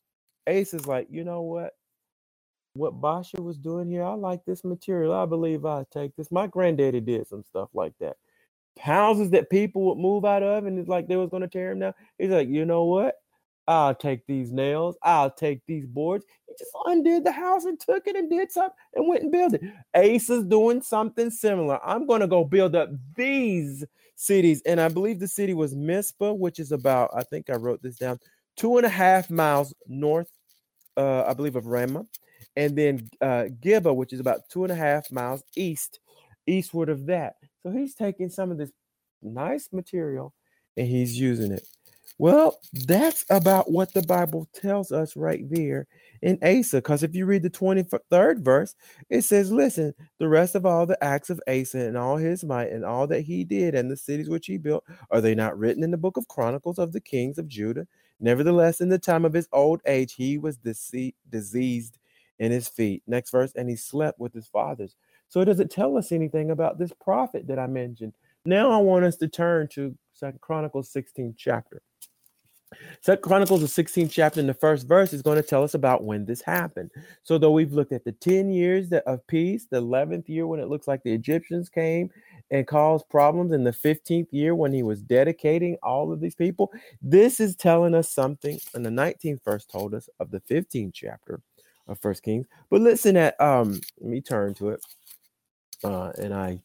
Asa's like, you know what? What Baasha was doing here, I like this material. I believe I take this. My granddaddy did some stuff like that. Houses that people would move out of, and it's like they was going to tear him down. He's like, you know what? I'll take these nails. I'll take these boards. He just undid the house and took it and did something and went and built it. Asa's doing something similar. I'm going to go build up these cities. And I believe the city was Mizpah, which is about, I think I wrote this down, two and a half miles north, uh, I believe, of Ramah. And then uh, Gibeah, which is about two and a half miles east, eastward of that. So he's taking some of this nice material and he's using it. Well, that's about what the Bible tells us right there in Asa. Because if you read the twenty-third verse, it says, listen, the rest of all the acts of Asa and all his might and all that he did and the cities which he built, are they not written in the book of Chronicles of the kings of Judah? Nevertheless, in the time of his old age, he was dise- diseased in his feet. Next verse, and he slept with his fathers. So it doesn't tell us anything about this prophet that I mentioned. Now I want us to turn to Second Chronicles sixteenth chapter. Second Chronicles, the sixteenth chapter, in the first verse is going to tell us about when this happened. So though we've looked at the ten years of peace, the eleventh year when it looks like the Egyptians came and caused problems, and the fifteenth year when he was dedicating all of these people, this is telling us something. And the nineteenth verse told us of the fifteenth chapter of First Kings. But listen at, um, let me turn to it. Uh, and I,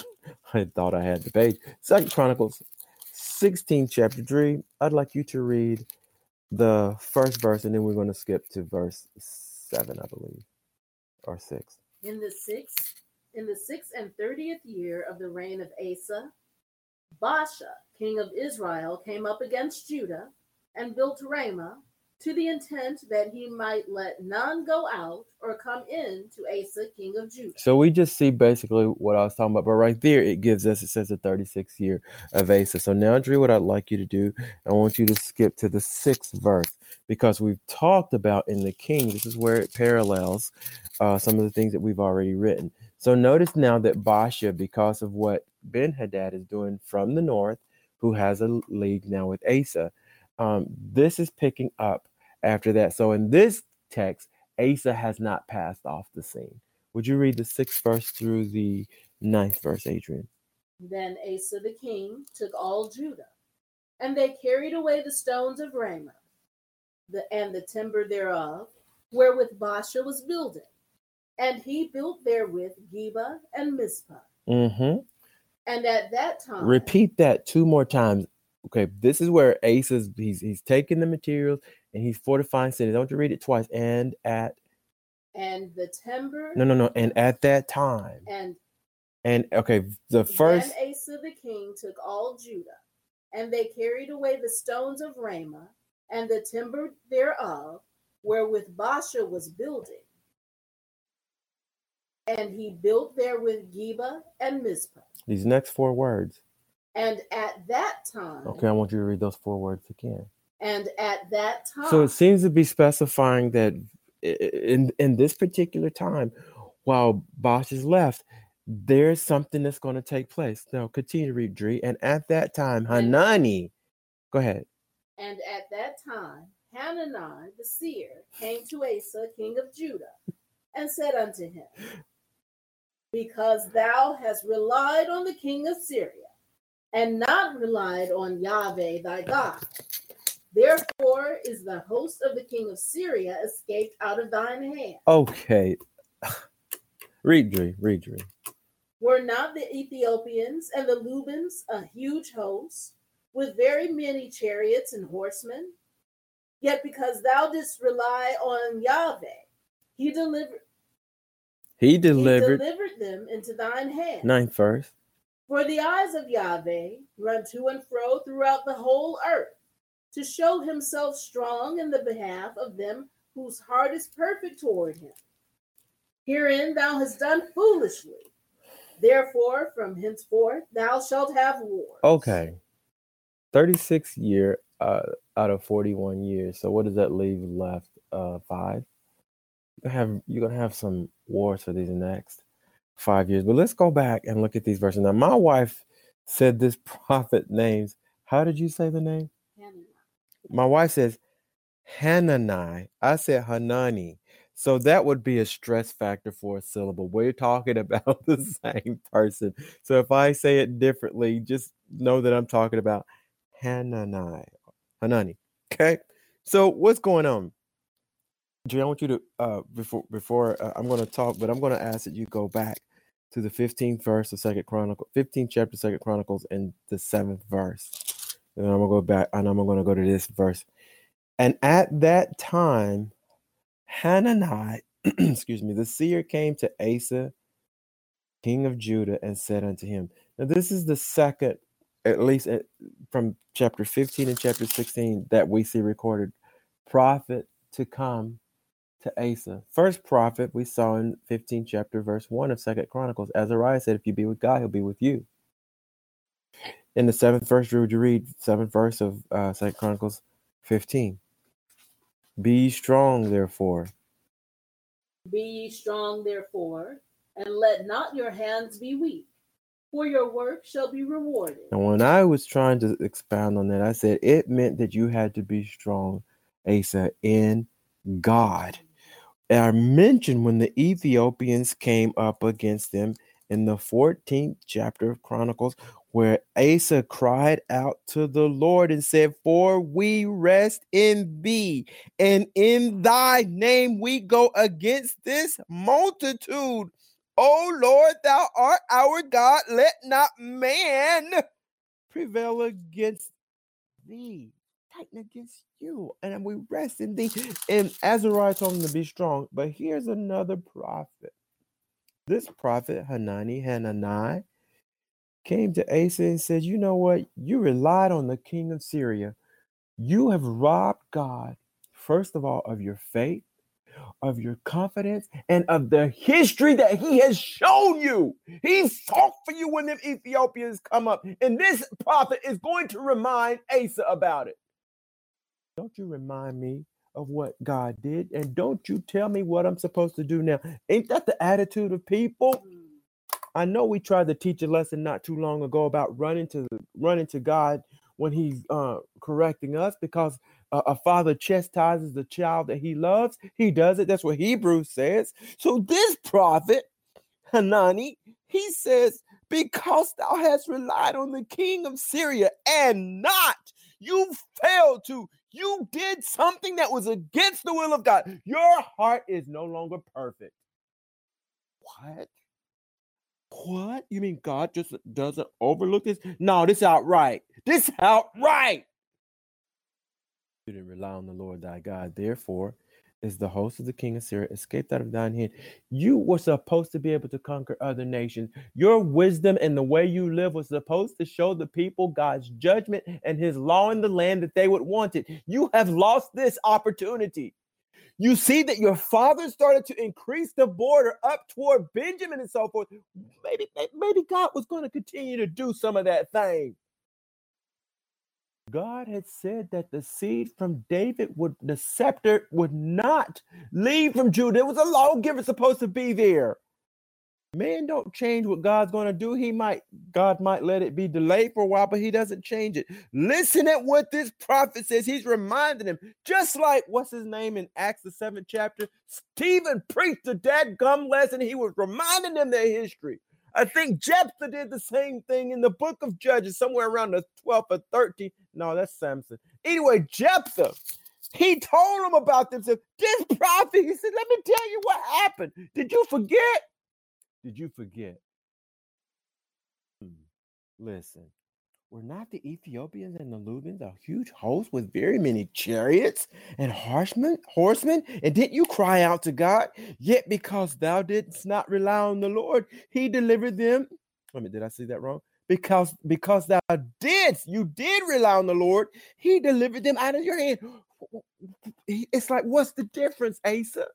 I thought I had the page. Second Chronicles sixteenth chapter. Dre, I'd like you to read the first verse, and then we're going to skip to verse seven, I believe, or six. In the sixth, in the sixth and thirtieth year of the reign of Asa, Baasha, king of Israel, came up against Judah and built Ramah, to the intent that he might let none go out or come in to Asa, king of Judah. So we just see basically what I was talking about, but right there it gives us, it says the thirty-sixth year of Asa. So now, Drew, what I'd like you to do, I want you to skip to the sixth verse, because we've talked about in the King, this is where it parallels uh, some of the things that we've already written. So notice now that Baasha, because of what Ben-Hadad is doing from the north, who has a league now with Asa, um, this is picking up after that. So in this text, Asa has not passed off the scene. Would you read the sixth verse through the ninth verse, Adrian? Then Asa the king took all Judah, and they carried away the stones of Ramah, the, and the timber thereof, wherewith Baasha was building. And he built therewith Geba and Mizpah. Mm-hmm. And at that time... Repeat that two more times. Okay, this is where Asa's, he's, he's taking the materials and he's fortifying cities. Don't you read it twice? And at... And the timber... No, no, no. And at that time. And... And, okay, the first... Then Asa the king took all Judah, and they carried away the stones of Ramah, and the timber thereof, wherewith Baasha was building. And he built therewith Geba and Mizpah. These next four words. And at that time... Okay, I want you to read those four words again. And at that time... So it seems to be specifying that in, in this particular time, while Baasha is left, there's something that's going to take place. Now, continue to read, Dree. And at that time, Hanani... Go ahead. And at that time, Hanani the seer came to Asa, king of Judah, and said unto him, Because thou hast relied on the king of Syria, and not relied on Yahweh thy God, therefore is the host of the king of Syria escaped out of thine hand. Okay. Read, Dree. Read, Dree. Were not the Ethiopians and the Lubans a huge host, with very many chariots and horsemen? Yet because thou didst rely on Yahweh, he delivered He delivered, he delivered them into thine hand. Ninth verse. For the eyes of Yahweh run to and fro throughout the whole earth, to show himself strong in the behalf of them whose heart is perfect toward him. Herein thou hast done foolishly. Therefore, from henceforth thou shalt have war. Okay. thirty-six year uh, out of forty-one years. So what does that leave left? Uh, five. You're gonna have you're gonna have some wars for these next five years. But let's go back and look at these verses. Now, my wife said this prophet names. How did you say the name? Hanani. My wife says Hanani. I said Hanani. So that would be a stress factor for a syllable. We're talking about the same person. So if I say it differently, just know that I'm talking about Hanani. Hanani. Okay. So what's going on? Jay, I want you to uh before before uh, I'm going to talk, but I'm going to ask that you go back to the fifteenth verse of Second Chronicles, fifteenth chapter, Second Chronicles, and the seventh verse. And I'm gonna go back, and I'm going to go to this verse. And at that time, Hanani, excuse me, the seer came to Asa, king of Judah, and said unto him. Now, this is the second, at least from chapter fifteen and chapter sixteen, that we see recorded prophet to come to Asa. First prophet we saw in fifteenth chapter, verse one of Second Chronicles. Azariah said, if you be with God, he'll be with you. In the seventh verse, would you read seventh verse of uh, Second Chronicles fifteen? Be strong, therefore. Be ye strong, therefore, and let not your hands be weak, for your work shall be rewarded. And when I was trying to expound on that, I said it meant that you had to be strong, Asa, in God. And I mentioned when the Ethiopians came up against them in the fourteenth chapter of Chronicles, where Asa cried out to the Lord and said, for we rest in thee, and in thy name we go against this multitude. O Lord, thou art our God, let not man prevail against thee, tighten against you, and we rest in thee. And Azariah told him to be strong. But here's another prophet. This prophet, Hanani, Hanani, came to Asa and said, you know what? You relied on the king of Syria. You have robbed God, first of all, of your faith, of your confidence, and of the history that he has shown you. He fought for you when them Ethiopians come up. And this prophet is going to remind Asa about it. Don't you remind me of what God did? And don't you tell me what I'm supposed to do now. Ain't that the attitude of people? I know we tried to teach a lesson not too long ago about running to running to God when He's uh, correcting us, because a, a father chastises the child that he loves. He does it. That's what Hebrews says. So this prophet Hanani, he says, because thou hast relied on the king of Syria and not, you failed to, you did something that was against the will of God. Your heart is no longer perfect. What? What? You mean God just doesn't overlook this? No, this outright. This outright. You didn't rely on the Lord thy God. Therefore, is the host of the king of Syria escaped out of thine hand. You were supposed to be able to conquer other nations. Your wisdom and the way you live was supposed to show the people God's judgment and his law in the land that they would want it. You have lost this opportunity. You see that your father started to increase the border up toward Benjamin and so forth. Maybe, maybe God was going to continue to do some of that thing. God had said that the seed from David would, the scepter would not leave from Judah. There was a lawgiver supposed to be there. Man don't change what God's going to do. He might, God might let it be delayed for a while, but he doesn't change it. Listen at what this prophet says. He's reminding him, just like, what's his name in Acts, the seventh chapter? Stephen preached a dadgum lesson. He was reminding them their history. I think Jephthah did the same thing in the book of Judges, somewhere around the twelfth or thirteenth. No, that's Samson. Anyway, Jephthah, he told them about themselves. This prophet, he said, let me tell you what happened. Did you forget? Did you forget? Hmm. Listen, were not the Ethiopians and the Libyans a huge host with very many chariots and horsemen? Horsemen, and didn't you cry out to God? Yet because thou didst not rely on the Lord, He delivered them. Wait a minute, did I say that wrong? Because because thou didst, you did rely on the Lord, He delivered them out of your hand. It's like, what's the difference, Asa?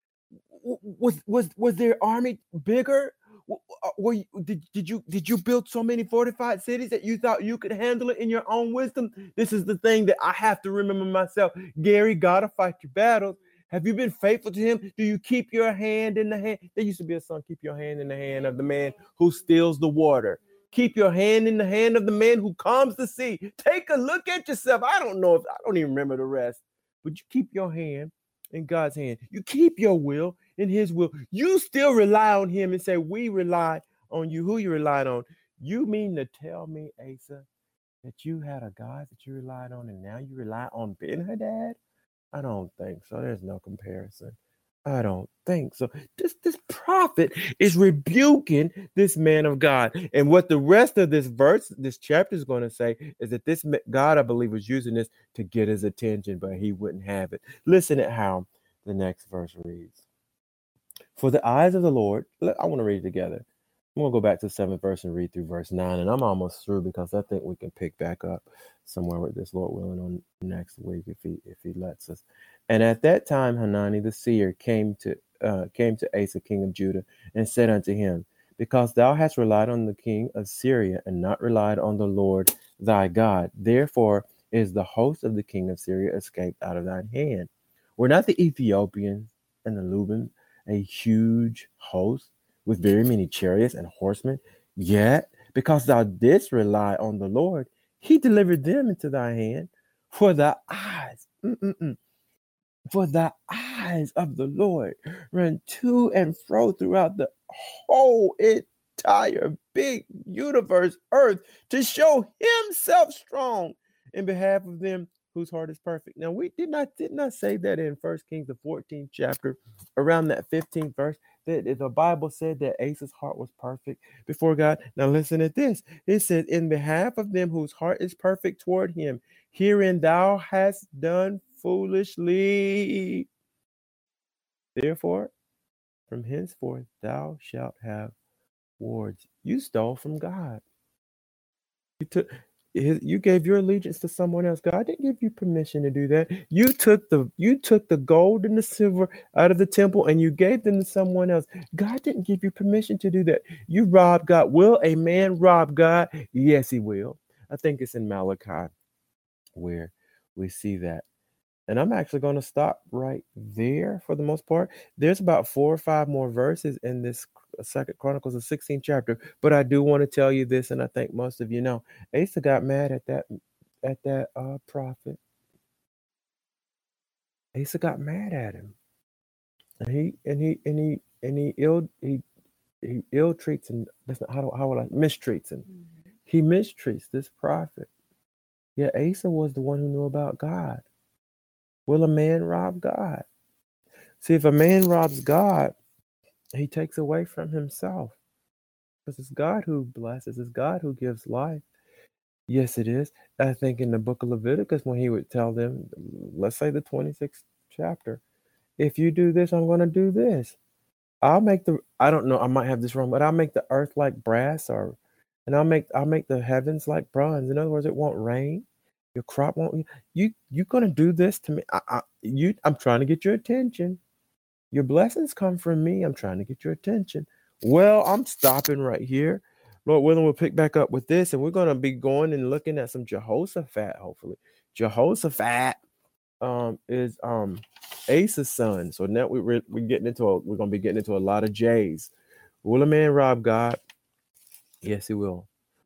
Was was was their army bigger? Were you, did, did you did you build so many fortified cities that you thought you could handle it in your own wisdom? This is the thing that I have to remember myself. Gary, gotta fight your battles. Have you been faithful to him? Do you keep your hand in the hand? There used to be a song, keep your hand in the hand of the man who steals the water. Keep your hand in the hand of the man who calms the sea. Take a look at yourself. I don't know if I don't even remember the rest, but you keep your hand in God's hand. You keep your will in his will. You still rely on him and say, we rely on you. Who you relied on? You mean to tell me, Asa, that you had a God that you relied on and now you rely on Ben-Hadad? I don't think so. There's no comparison. I don't think so. This this prophet is rebuking this man of God. And what the rest of this verse, this chapter is going to say is that this God, I believe, was using this to get his attention, but he wouldn't have it. Listen at how the next verse reads. For the eyes of the Lord, I want to read it together. I'm going to go back to the seventh verse and read through verse nine, and I'm almost through because I think we can pick back up somewhere with this, Lord willing, on next week if he if he lets us. And at that time, Hanani the seer came to uh, came to Asa, king of Judah, and said unto him, because thou hast relied on the king of Syria and not relied on the Lord thy God, therefore is the host of the king of Syria escaped out of thine hand. Were not the Ethiopians and the Libyans a huge host with very many chariots and horsemen? Yet, because thou didst rely on the Lord, he delivered them into thy hand. For the eyes, mm-mm-mm, for the eyes of the Lord run to and fro throughout the whole entire big universe, earth, to show himself strong in behalf of them whose heart is perfect. Now, we did not did not say that in First Kings, the fourteenth chapter, around that fifteenth verse, that the Bible said that Asa's heart was perfect before God. Now, listen at this. It says, in behalf of them whose heart is perfect toward him, herein thou hast done foolishly. Therefore, from henceforth thou shalt have wards. You stole from God. You took you gave your allegiance to someone else. God didn't give you permission to do that. You took the you took the gold and the silver out of the temple and you gave them to someone else. God didn't give you permission to do that. You robbed God. Will a man rob God? Yes, he will. I think it's in Malachi where we see that. And I'm actually going to stop right there for the most part. There's about four or five more verses in this Second Chronicles, the sixteenth chapter. But I do want to tell you this, and I think most of you know, Asa got mad at that at that uh, prophet. Asa got mad at him, and he and he and he and he ill he he ill treats him. That's not, how do how will I mistreats him? Mm-hmm. He mistreats this prophet. Yeah, Asa was the one who knew about God. Will a man rob God? See, if a man robs God, he takes away from himself. Because it's God who blesses, it's God who gives life. Yes, it is. I think in the book of Leviticus, when he would tell them, let's say the twenty-sixth chapter, if you do this, I'm going to do this. I'll make the, I don't know, I might have this wrong, but I'll make the earth like brass, or, and I'll make, I'll make the heavens like bronze. In other words, it won't rain. Your crop won't, you, you're going to do this to me. I, I, you, I'm trying to get your attention. Your blessings come from me. I'm trying to get your attention. Well, I'm stopping right here. Lord willing, we'll pick back up with this, and we're going to be going and looking at some Jehoshaphat, hopefully. Jehoshaphat um, is um, Asa's son. So now we, we're, we're getting into a, we're going to be getting into a lot of J's. Will a man rob God? Yes, he will.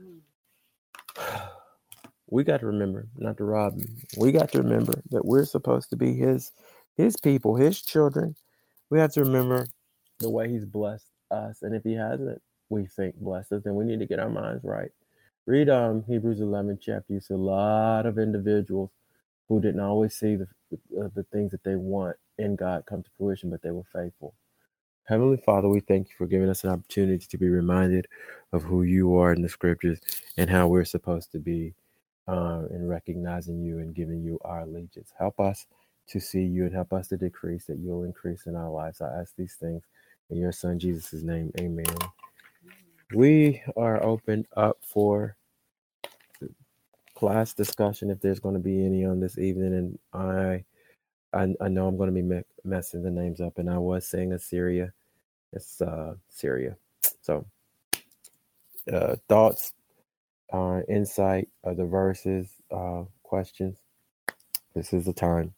We got to remember not to rob him. We got to remember that we're supposed to be his, his people, his children. We have to remember the way he's blessed us. And if he hasn't, we think blessed us, then we need to get our minds right. Read um, Hebrews eleven chapter. You see a lot of individuals who didn't always see the, uh, the things that they want in God come to fruition, but they were faithful. Heavenly Father, we thank you for giving us an opportunity to be reminded of who you are in the scriptures and how we're supposed to be uh, in recognizing you and giving you our allegiance. Help us to see you and help us to decrease, that you'll increase in our lives. I ask these things in your son Jesus' name. Amen. We are open up for class discussion if there's going to be any on this evening. And I I, I know I'm going to be me- messing the names up, and I was saying Assyria. It's uh, Syria. So uh, thoughts, uh, insight of the verses, uh, questions. This is the time.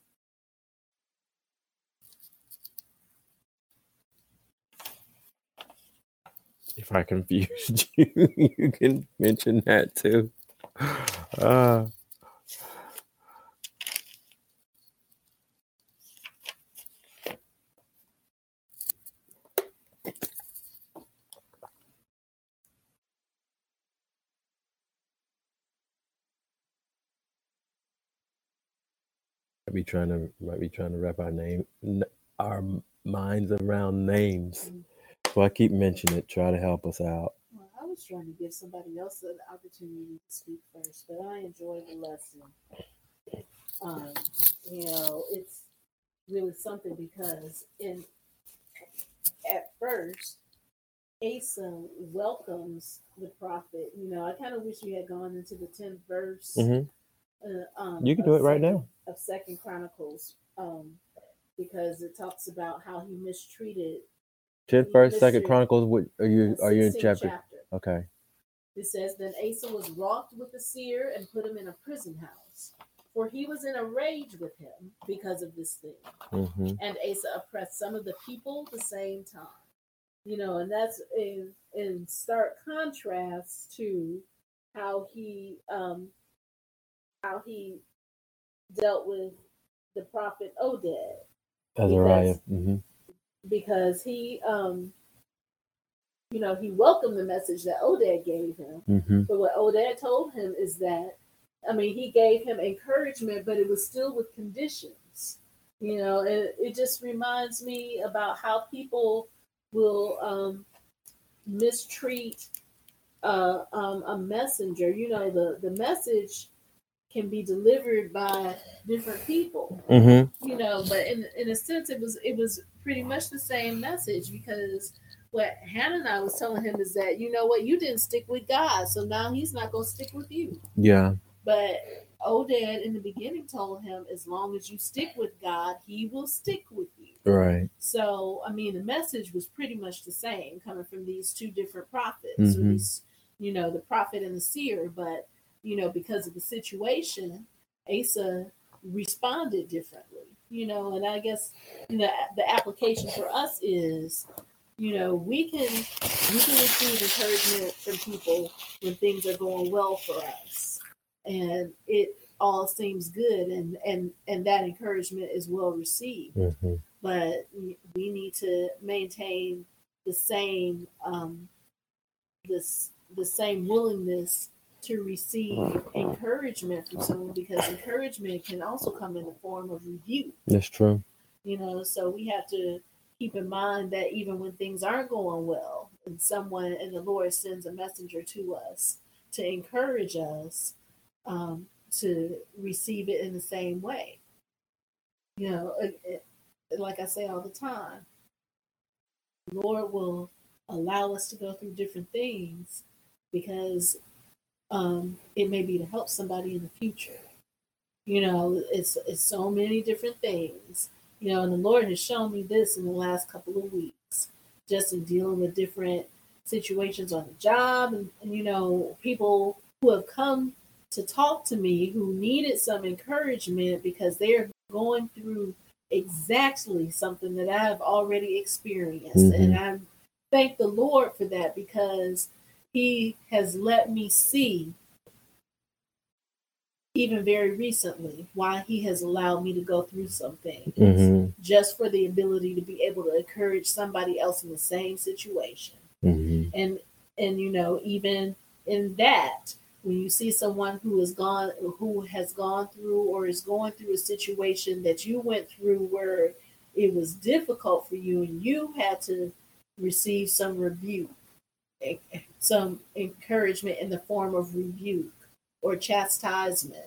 If I confused you, you can mention that too. Uh, might be trying to might be trying to wrap our name our minds around names. So I keep mentioning it. Try to help us out. Well, I was trying to give somebody else an opportunity to speak first, but I enjoyed the lesson. Um, you know, it's really something because in at first, Asa welcomes the prophet. You know, I kind of wish you had gone into the tenth verse. Mm-hmm. Uh, um, you can do it right second, now. Of Second Chronicles, um, because it talks about how he mistreated. tenth verse, Second Chronicles. What are you? Are you in chapter? chapter? Okay. It says, then Asa was wroth with the seer and put him in a prison house, for he was in a rage with him because of this thing. Mm-hmm. And Asa oppressed some of the people at the same time. You know, and that's in, in stark contrast to how he um, how he dealt with the prophet Oded. Azariah. Because, mm-hmm. because he, um, you know, he welcomed the message that Oded gave him. Mm-hmm. But what Oded told him is that, I mean, he gave him encouragement, but it was still with conditions. You know, it, it just reminds me about how people will um, mistreat uh, um, a messenger. You know, the, the message can be delivered by different people. Mm-hmm. You know, but in in a sense, it was it was pretty much the same message, because what Hannah was telling him is that, you know what, you didn't stick with God, so now he's not going to stick with you. Yeah. But Oded in the beginning told him, as long as you stick with God, he will stick with you. Right. So, I mean, the message was pretty much the same coming from these two different prophets, mm-hmm. or these, you know, the prophet and the seer. But, you know, because of the situation, Asa responded differently, you know, and I guess, you know, the application for us is, You know, we can we can receive encouragement from people when things are going well for us, and it all seems good, and and and that encouragement is well received. Mm-hmm. But we need to maintain the same um, this the same willingness to receive encouragement from someone, because encouragement can also come in the form of rebuke. That's true. You know, so we have to keep in mind that even when things aren't going well, and someone and the Lord sends a messenger to us to encourage us, um, to receive it in the same way. You know, it, it, like I say all the time, the Lord will allow us to go through different things because um, it may be to help somebody in the future. You know, it's it's so many different things. You know, and the Lord has shown me this in the last couple of weeks, just in dealing with different situations on the job, and, and you know, people who have come to talk to me who needed some encouragement because they're going through exactly something that I've already experienced. Mm-hmm. And I thank the Lord for that, because He has let me see, even very recently, why He has allowed me to go through some things, mm-hmm. just for the ability to be able to encourage somebody else in the same situation. Mm-hmm. And and you know, even in that, when you see someone who has gone who has gone through or is going through a situation that you went through where it was difficult for you and you had to receive some rebuke, some encouragement in the form of rebuke or chastisement,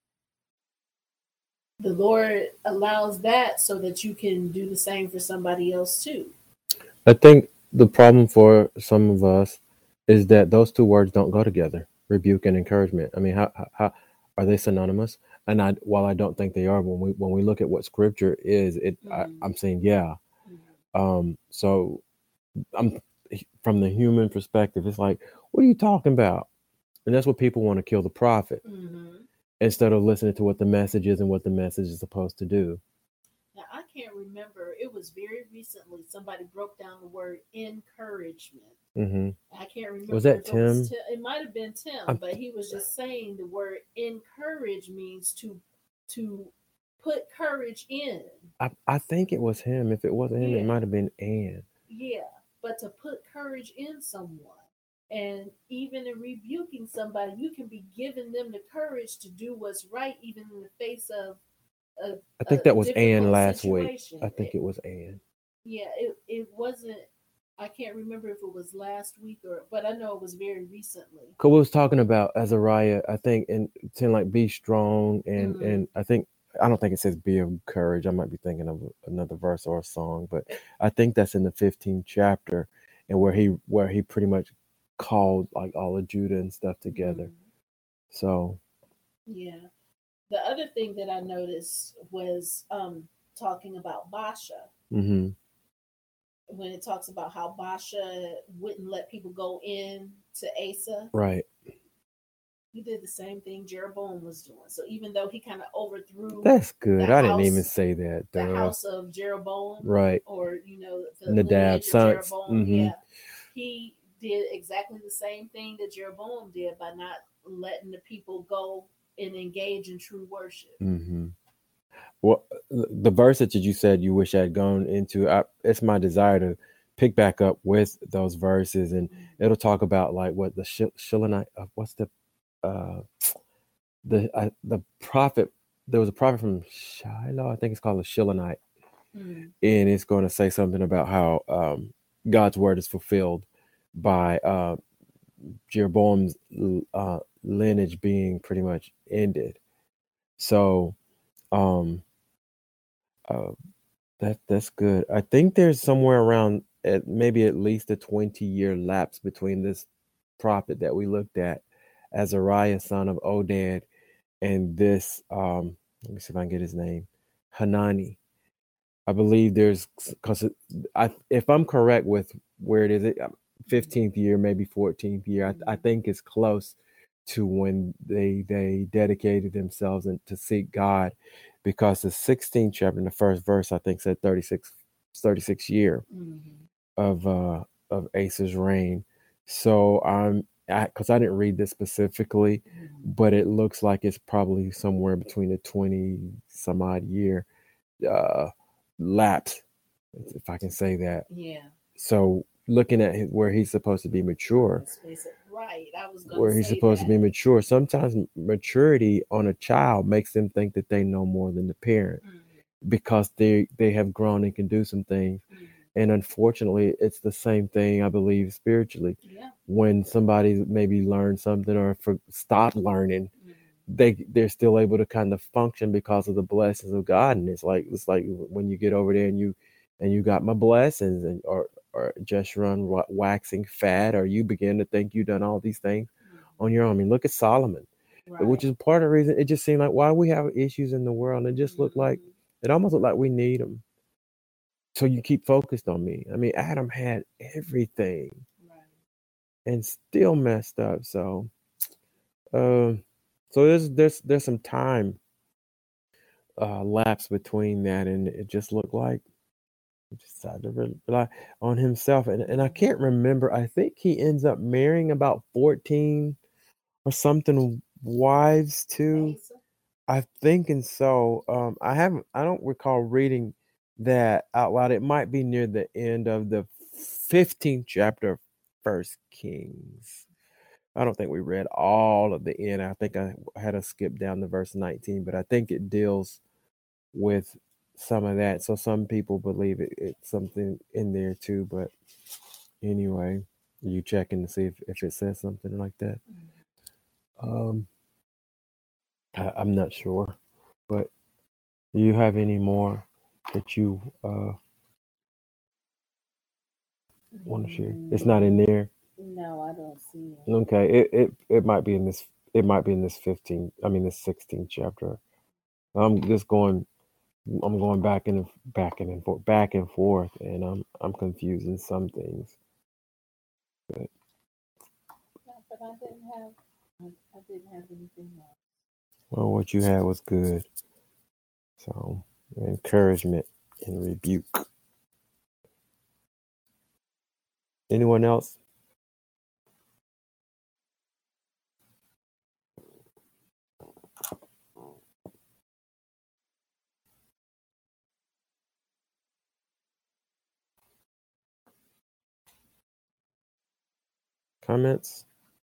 the Lord allows that so that you can do the same for somebody else too. I think the problem for some of us is that those two words don't go together, rebuke and encouragement. I mean, how, how, how are they synonymous? And I, while I don't think they are, when we when we look at what Scripture is, it mm-hmm. I, I'm saying yeah. Mm-hmm. Um, so I'm from the human perspective. It's like, what are you talking about? And that's what people want to kill the prophet, mm-hmm. instead of listening to what the message is and what the message is supposed to do. Now, I can't remember. It was very recently somebody broke down the word encouragement. Mm-hmm. I can't remember. Was that Tim? It, was Tim? It might have been Tim, I'm, but he was just saying the word encourage means to to put courage in. I, I think it was him. If it wasn't him, yeah. It might have been Ann. Yeah, but to put courage in someone. And even in rebuking somebody, you can be giving them the courage to do what's right, even in the face of a, I think that was Ann last situation. week. I think it, it was Ann. Yeah, it, it wasn't, I can't remember if it was last week or, but I know it was very recently. Because we was talking about Azariah, I think, and saying like be strong, and mm-hmm. and I think, I don't think it says be of courage. I might be thinking of another verse or a song, but I think that's in the fifteenth chapter, and where he where he pretty much called like all of Judah and stuff together. Mm-hmm. So yeah. The other thing that I noticed was um, talking about Baasha. Mm-hmm. When it talks about how Baasha wouldn't let people go in to Asa. Right. He did the same thing Jeroboam was doing. So even though he kind of overthrew. That's good. I house, didn't even say that. The uh, house of Jeroboam. Right. Or, you know, the Nadab, sons. Jeroboam. Mm-hmm. Yeah. He did exactly the same thing that Jeroboam did by not letting the people go and engage in true worship. Mm-hmm. Well, the verse that you said you wish I had gone into, I, it's my desire to pick back up with those verses, and mm-hmm. it'll talk about like what the Shil- Shilonite, uh, what's the, uh, the uh, the prophet. There was a prophet from Shiloh, I think it's called the Shilonite, mm-hmm. and it's going to say something about how um, God's word is fulfilled by uh, Jeroboam's uh, lineage being pretty much ended. So um uh that that's good. I think there's somewhere around at maybe at least a twenty year lapse between this prophet that we looked at, Azariah, son of Oded, and this um let me see if I can get his name, Hanani. I believe there's, because I if I'm correct with where it is, fifteenth year, maybe fourteenth year. I, I think it's close to when they they dedicated themselves and to seek God, because the sixteenth chapter in the first verse, I think, said thirty-six, thirty-six year. Mm-hmm. of uh of Asa's reign. So I'm because I, I didn't read this specifically, but it looks like it's probably somewhere between a twenty some odd year uh lapse, if I can say that. Yeah. So looking at his, where he's supposed to be mature, right? I was gonna where he's say supposed that. to be mature. Sometimes maturity on a child makes them think that they know more than the parent Mhm. because they they have grown and can do some things. Mhm. And unfortunately, it's the same thing, I believe, spiritually. Yeah. When somebody maybe learned something or for, stopped learning, Mhm. they they're still able to kind of function because of the blessings of God. And it's like it's like when you get over there and you and you got my blessings, and or or just run wa- waxing fat, or you begin to think you done all these things Mhm. on your own. I mean, look at Solomon, Right. which is part of the reason it just seemed like why we have issues in the world. And it just looked like Mhm. it almost looked like we need them. So you keep focused on me. I mean, Adam had everything Right. and still messed up. So, um, so there's there's there's some time uh, lapse between that, and it just looked like he decided to rely on himself. And and I can't remember. I think he ends up marrying about fourteen or something wives too. Asa. I'm thinking so. Um, I haven't. I don't recall reading that out loud. It might be near the end of the fifteenth chapter of First Kings. I don't think we read all of the end. I think I had to skip down to verse nineteen, but I think it deals with some of that. So some people believe it, it's something in there too. But anyway, you checking to see if, if it says something like that. Um, I, I'm not sure, but do you have any more that you uh, want to share? It's not in there. No, I don't see it. Okay, it, it it might be in this. It might be in this fifteen. I mean, this sixteenth chapter. I'm just going. I'm going back and back and forth, back and forth, and I'm I'm confusing some things. But Yeah, but I didn't have. I, I didn't have anything else. well, what you had was good. So encouragement and rebuke. Anyone else? Comments?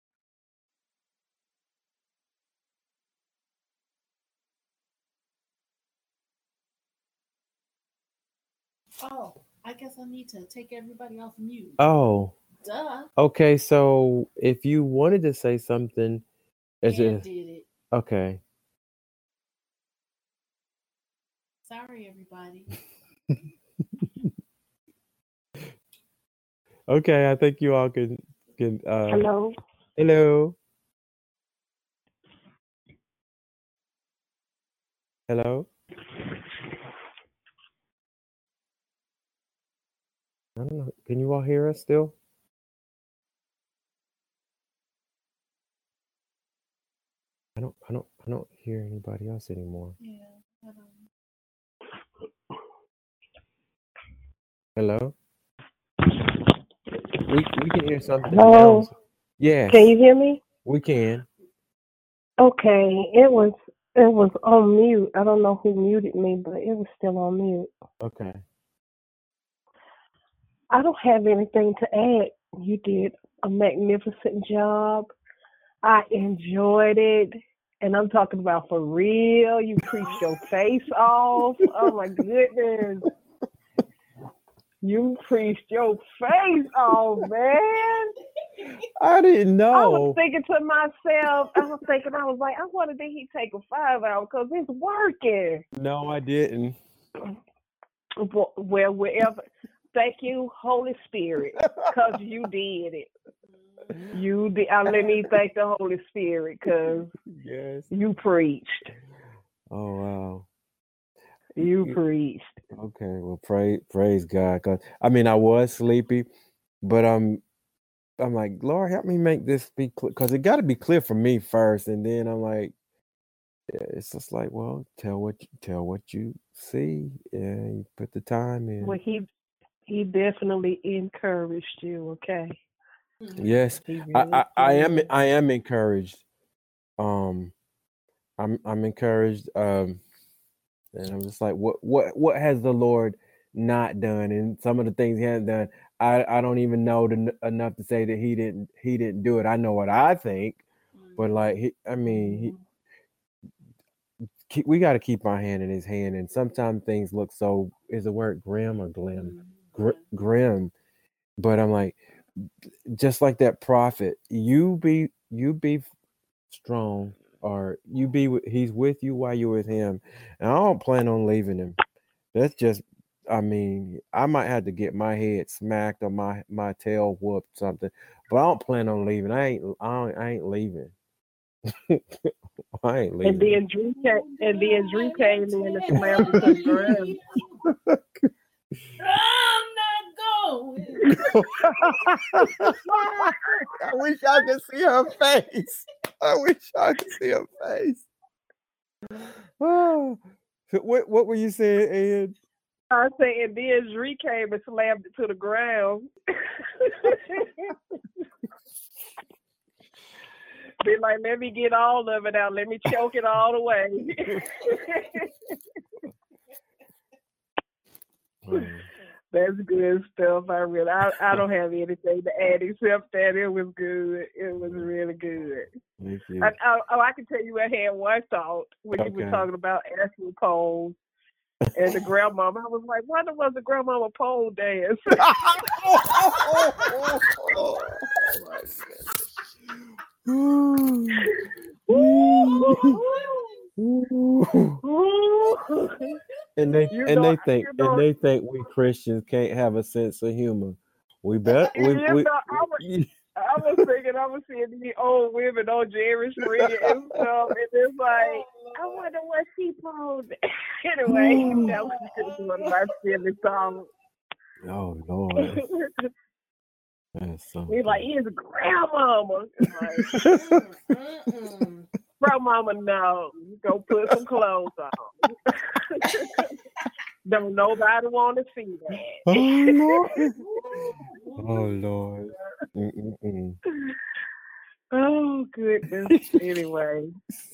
Oh, I guess I need to take everybody off mute. Oh, Duh. okay. So if you wanted to say something, as Dan if did it. okay, Sorry, everybody. okay, I think you all can can. Uh, Hello. hello, hello. I don't know. Can you all hear us still? I don't. I don't. I don't hear anybody else anymore. Yeah. I don't. Hello. We we can hear something Hello. now. Yes, Can you hear me? we can. Okay. It was it was on mute. I don't know who muted me, but it was still on mute. Okay. I don't have anything to add. You did a magnificent job. I enjoyed it. And I'm talking about for real. You preached your face off. Oh my goodness. You preached your face off, man. I didn't know. I was thinking to myself, I was thinking, I was like, I wonder did he take a five hour because it's working. No, I didn't. Well, wherever. Thank you, Holy Spirit, because you did it. You did. Uh, let me thank the Holy Spirit because yes, you preached. Oh wow. You You- preached. Okay, well, praise praise God. 'Cause I mean, I was sleepy, but I'm I'm like, Lord, help me make this be clear, because it got to be clear for me first, and then I'm like, yeah, it's just like, well, tell what you, tell what you see, and you put the time in. Well, he He definitely encouraged you, okay? Yes, He I, really I, I am did. I am encouraged. Um, I'm I'm encouraged. Um, and I'm just like, what what what has the Lord not done? And some of the things He hasn't done, I I don't even know the, enough to say that He didn't He didn't do it. I know what I think, but like he, I mean, he, keep, we got to keep our hand in His hand. And sometimes things look so. Is the word grim or glim? Gr- grim. But I'm like, just like that prophet, you be you be strong, or you be with, he's with you while you're with him, and I don't plan on leaving him. That's just, I mean, I might have to get my head smacked or my my tail whooped something, but I don't plan on leaving. I ain't I, don't, I ain't leaving. I ain't And leaving. then Drew came, and then Drew came in and slammed it to the ground. I'm not going. I wish I could see her face. I wish I could see her face. Oh. So what what were you saying, Ed? I said, and then Drew came and slammed it to the ground. Be like, let me get all of it out. Let me choke it all away. Mm. That's good stuff. I really, I, I don't have anything to add except that it was good. It was really good. Thank you. I, I, oh, I can tell you I had one thought when you Okay. were talking about asking poles and the grandmama. I was like, why was the grandmama pole dance? and they You and know, they think you know, and they think we Christians can't have a sense of humor. We bet we, you we, know, I was, I was thinking I was seeing these old women on Jerry Springer and stuff, and it's like, I wonder what she pulled. Anyway, that was just one of my silly songs. Oh Lord. That's so He's like, he's grandmama. It's like, grandmama, no. You go put some clothes on. Don't nobody want to see that. Oh Lord. Oh Lord. Mm-mm-mm. Oh goodness. Anyway.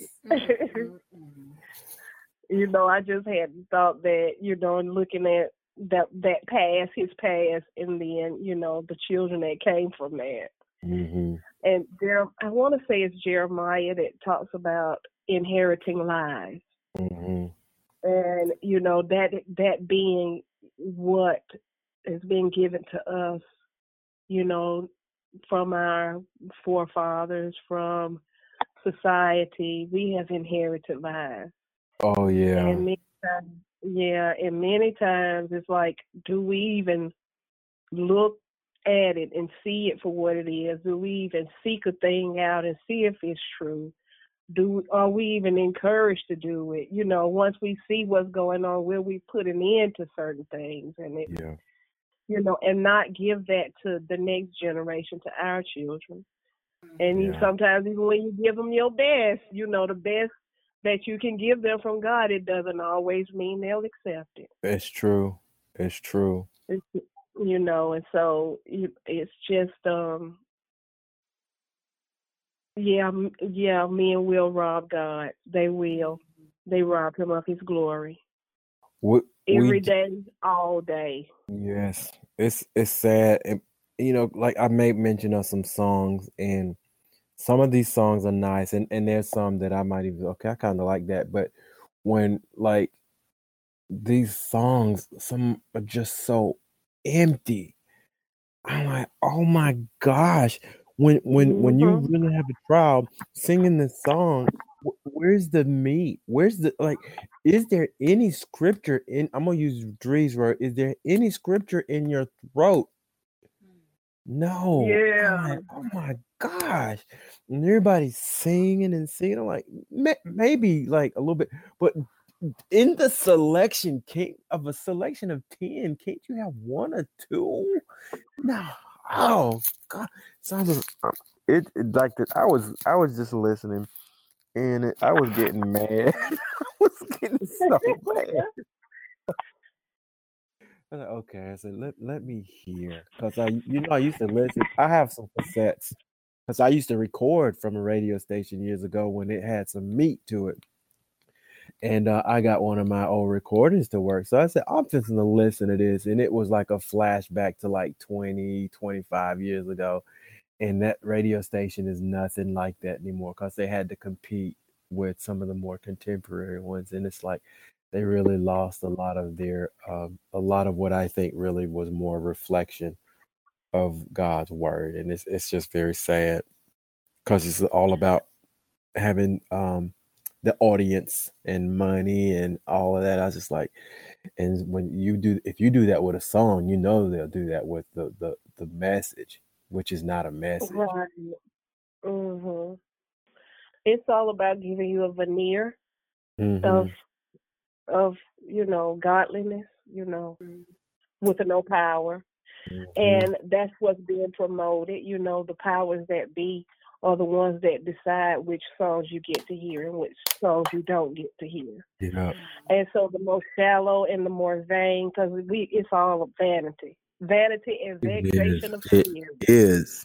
You know, I just hadn't thought that, you know, and looking at that that past, his past, and then, you know, the children that came from that. Mm-hmm. And there, I want to say it's Jeremiah that talks about inheriting lives. Mm-hmm. And, you know, that that being what is being given to us, you know, from our forefathers, from society, we have inherited lives. Oh yeah. And many times, yeah, and many times it's like, do we even look at it and see it for what it is? Do we even seek a thing out and see if it's true? Do are we even encouraged to do it? You know, once we see what's going on, will we put an end to certain things and it, Yeah. you know, and not give that to the next generation, to our children. And you, Yeah. sometimes even when you give them your best, you know, the best that you can give them from God, it doesn't always mean they'll accept it. It's true. It's true. It's, you know, and so it's just, um, yeah, yeah, men will rob God. They will. They rob him of his glory. We, Every we day, all day. Yes, it's it's sad, and you know, like I made mention of some songs, and some of these songs are nice, and and there's some that I might even okay, I kind of like that, but when like these songs, some are just so empty. I'm like, oh my gosh, when when when you Mm-hmm. really have a trial singing this song, wh- where's the meat? Where's the like? Is there any scripture in? I'm gonna use Dre's word. Is there any scripture in your throat? No. I'm Yeah. like, oh my gosh, and everybody's singing and singing. I'm like, "Ma- maybe like a little bit, but in the selection can't of a selection of ten, can't you have one or two? No. Oh God. So I was it, it like that. I was I was just listening and it, I was getting mad. I was getting so mad. I was like, okay. I said, let let me hear, cause I, you know, I used to listen. I have some cassettes, cause I used to record from a radio station years ago when it had some meat to it, and uh, I got one of my old recordings to work. So I said, I'm just gonna listen to this, and it was like a flashback to like twenty, twenty-five years ago, and that radio station is nothing like that anymore, cause they had to compete with some of the more contemporary ones, and it's like they really lost a lot of their um, a lot of what I think really was more reflection of God's word, and it's it's just very sad because it's all about having um, the audience and money and all of that. I was just like, and when you do, if you do that with a song, you know they'll do that with the the the message, which is not a message. Right. Mhm. It's all about giving you a veneer of Hmm. of you know godliness, you know, with no power, Hmm. and that's what's being promoted. You know, the powers that be are the ones that decide which songs you get to hear and which songs you don't get to hear. Yeah. And so the more shallow and the more vain, because we it's all vanity, vanity and It is. vexation of It spirit. is.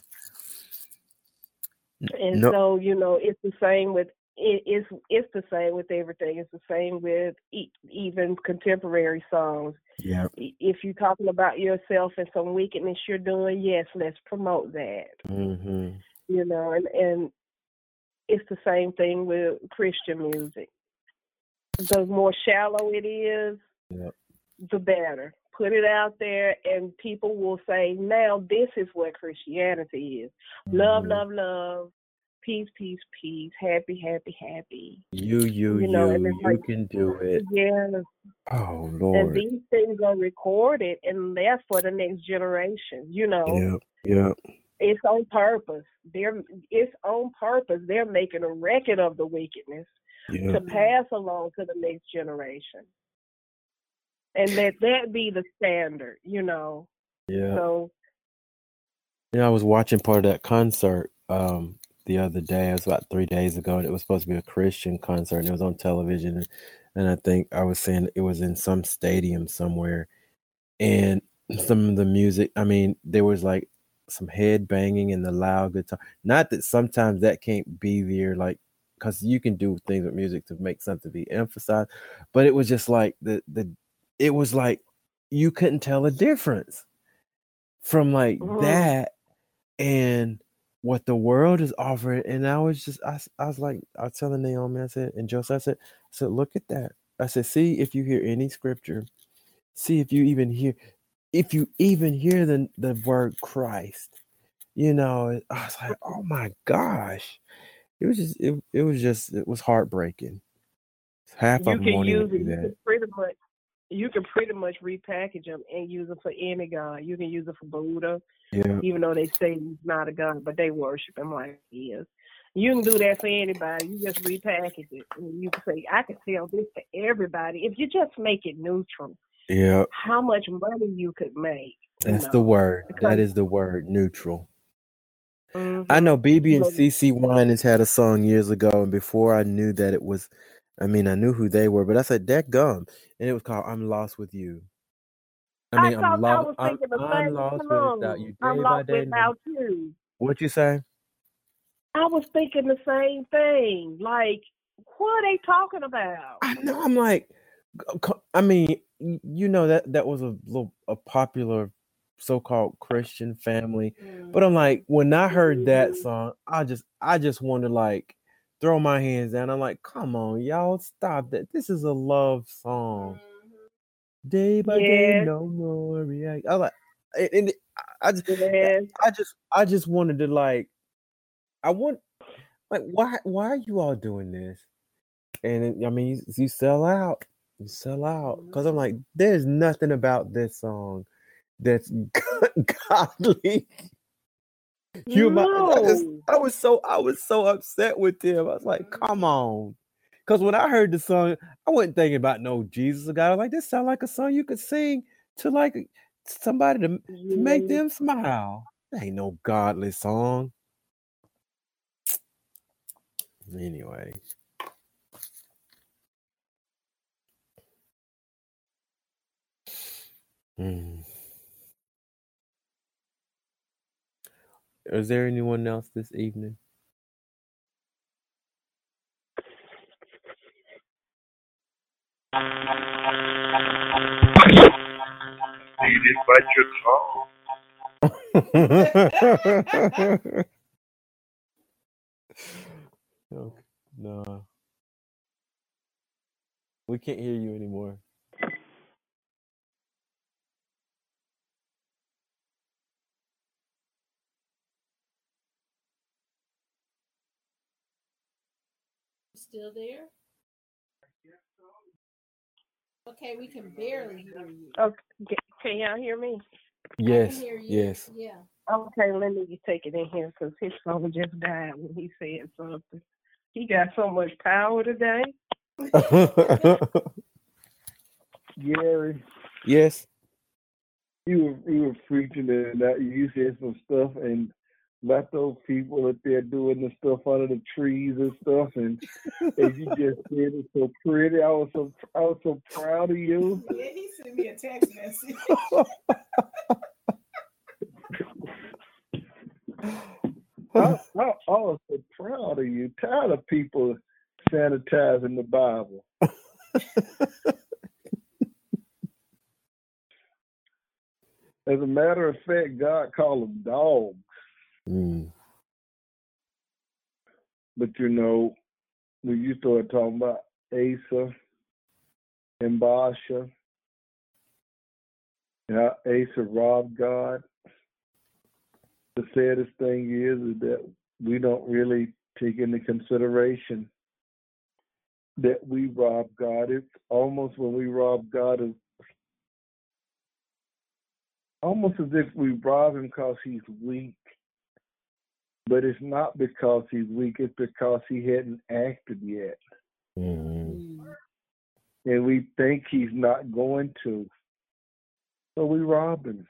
And No. so, you know, it's the same with it, it's it's the same with everything. It's the same with e- even contemporary songs. Yeah. I- If you're talking about yourself and some wickedness you're doing, yes, let's promote that. Hmm. You know, and and it's the same thing with Christian music. The more shallow it is, Yeah. the better. Put it out there, and people will say, now this is what Christianity is. Love, Hmm. love, love. Peace, peace, peace. Happy, happy, happy. You, you, You know, and you, it's like, you can do it. yeah. Oh And Lord. these things are recorded, and that's for the next generation. You know, Yeah. Yeah. it's on purpose. They're it's on purpose. They're making a record of the wickedness Yeah. to pass along to the next generation, and let that be the standard. You know, Yeah. so Yeah. I was watching part of that concert um the other day. It was about three days ago, and it was supposed to be a Christian concert, and it was on television. And I think I was saying it was in some stadium somewhere, and some of the music, I mean, there was like some head banging and the loud guitar. Not that sometimes that can't be there, like, because you can do things with music to make something be emphasized, but it was just like the the it was like you couldn't tell a difference from like mm, that and what the world is offering. And I was just I, s- I was like, I was telling Naomi, I said, and Joseph, I said, I said, look at that. I said, see if you hear any scripture, see if you even hear if you even hear the the word Christ, you know, I was like, oh my gosh. It was just it, it was just it was heartbreaking. Half of you them can won't even use it. do You that. can pretty much you can pretty much repackage them and use them for any god. You can use it for Buddha, Yeah. even though they say he's not a god, but they worship him like he is. You can do that for anybody. You just repackage it, and you can say, "I can tell this to everybody." If you just make it neutral, Yeah. how much money you could make, you That's the know? word. Because That is the word, neutral. I know mm-hmm, B B and but C C Winans had a song years ago, and before I knew that it was, I mean, I knew who they were, but I said, "That gum," and it was called "I'm Lost with You." I I mean, I'm thought I lost. was I'm thinking the I'm same lost without song. you I'm day by lost day. No, without you. what you say? I was thinking the same thing. Like, what are they talking about? I know. I'm like, co- I mean, y- you know that that was a little a popular so-called Christian family, but I'm like, when I heard that song, I just I just want to like throw my hands down. I'm like, come on, y'all, stop that. This is a love song. Day by day, Yes, no more react. I like, and, and I just, yes. I just, I just wanted to like, I want like, why, why are you all doing this? And it, I mean, you, you sell out, you sell out, because I'm like, there's nothing about this song that's godly. You might, I just, No. I was so, I was so upset with them. I was like, come on. Because when I heard the song, I wasn't thinking about no Jesus or God. I was like, this sound like a song you could sing to like somebody to, to make Yes. them smile. That ain't no godly song. Anyway. Mm. Is there anyone else this evening? Needed by your call. Okay. No. We can't hear you anymore. Still there? Okay, we can barely hear you. Okay, can y'all hear me? Yes. I can hear you. Yes. Yeah. Okay, let me take it in here because his phone just died when he said something. He got so much power today. Gary, Yes. you were you were preaching and that you said some stuff and let those people up there doing the stuff under the trees and stuff and and you just said it so pretty. I was so I was so proud of you. Yeah, he sent me a text message. I, I, I was so proud of you. Tired of people sanitizing the Bible. As a matter of fact, God called them dogs. Mm. But you know, when you start talking about Asa and Baasha, how Asa robbed God, the saddest thing is, is that we don't really take into consideration that we rob God. It's almost when we rob God, it's almost as if we rob him because he's weak. But it's not because he's weak, it's because he hadn't acted yet. Mm. And we think he's not going to. So we rob him.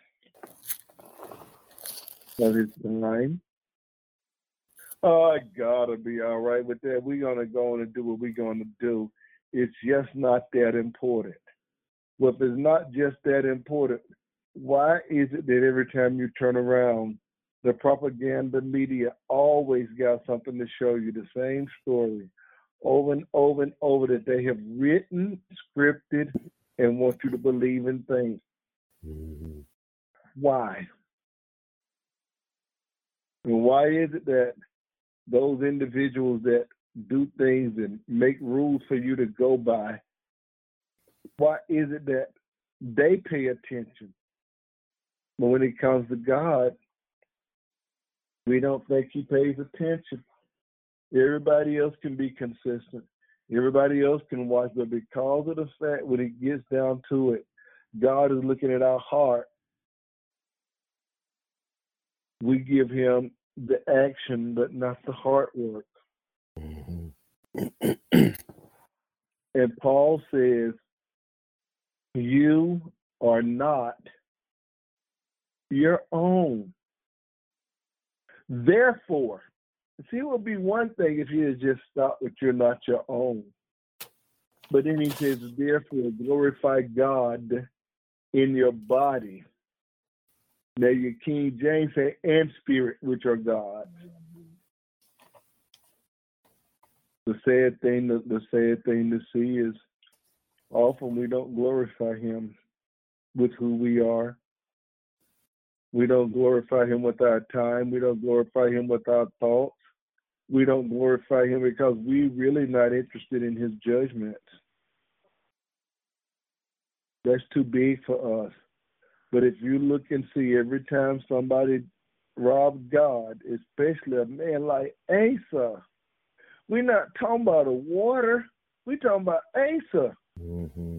But it's time. Oh, I gotta be all right with that. We're gonna go on and do what we're gonna do. It's just not that important. Well, if it's not just that important, why is it that every time you turn around, the propaganda media always got something to show you, the same story, over and over and over, that they have written, scripted, and want you to believe in things? Mm. Why? And why is it that those individuals that do things and make rules for you to go by, why is it that they pay attention? But when it comes to God, we don't think he pays attention. Everybody else can be consistent. Everybody else can watch, but because of the fact when it gets down to it, God is looking at our heart. We give him the action, but not the heart work. Mm-hmm. And Paul says, you are not your own. Therefore, see, it would be one thing if you had just stopped with you're not your own. But then he says, therefore, glorify God in your body. Now, your King James say, and spirit, which are God. The sad thing, the, the sad thing to see is often we don't glorify him with who we are. We don't glorify him with our time. We don't glorify him with our thoughts. We don't glorify him because we're really not interested in his judgments. That's too big for us. But if you look and see every time somebody robs God, especially a man like Asa, we're not talking about a water. We're talking about Asa. Mm-hmm.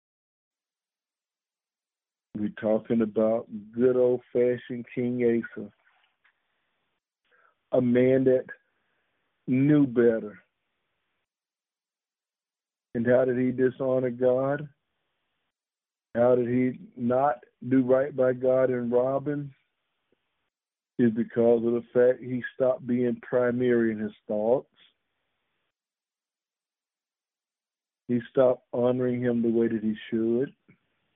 We're talking about good old-fashioned King Asa, a man that knew better. And how did he dishonor God? How did he not do right by God and rob him? Is because of the fact he stopped being primary in his thoughts. He stopped honoring him the way that he should.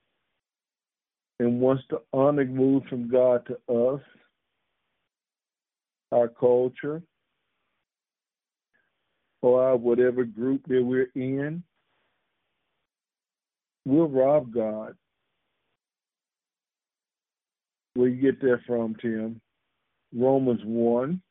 And once the honor moved from God to us, our culture, or our whatever group that we're in, we'll rob God. Where you get that from, Tim? Romans one.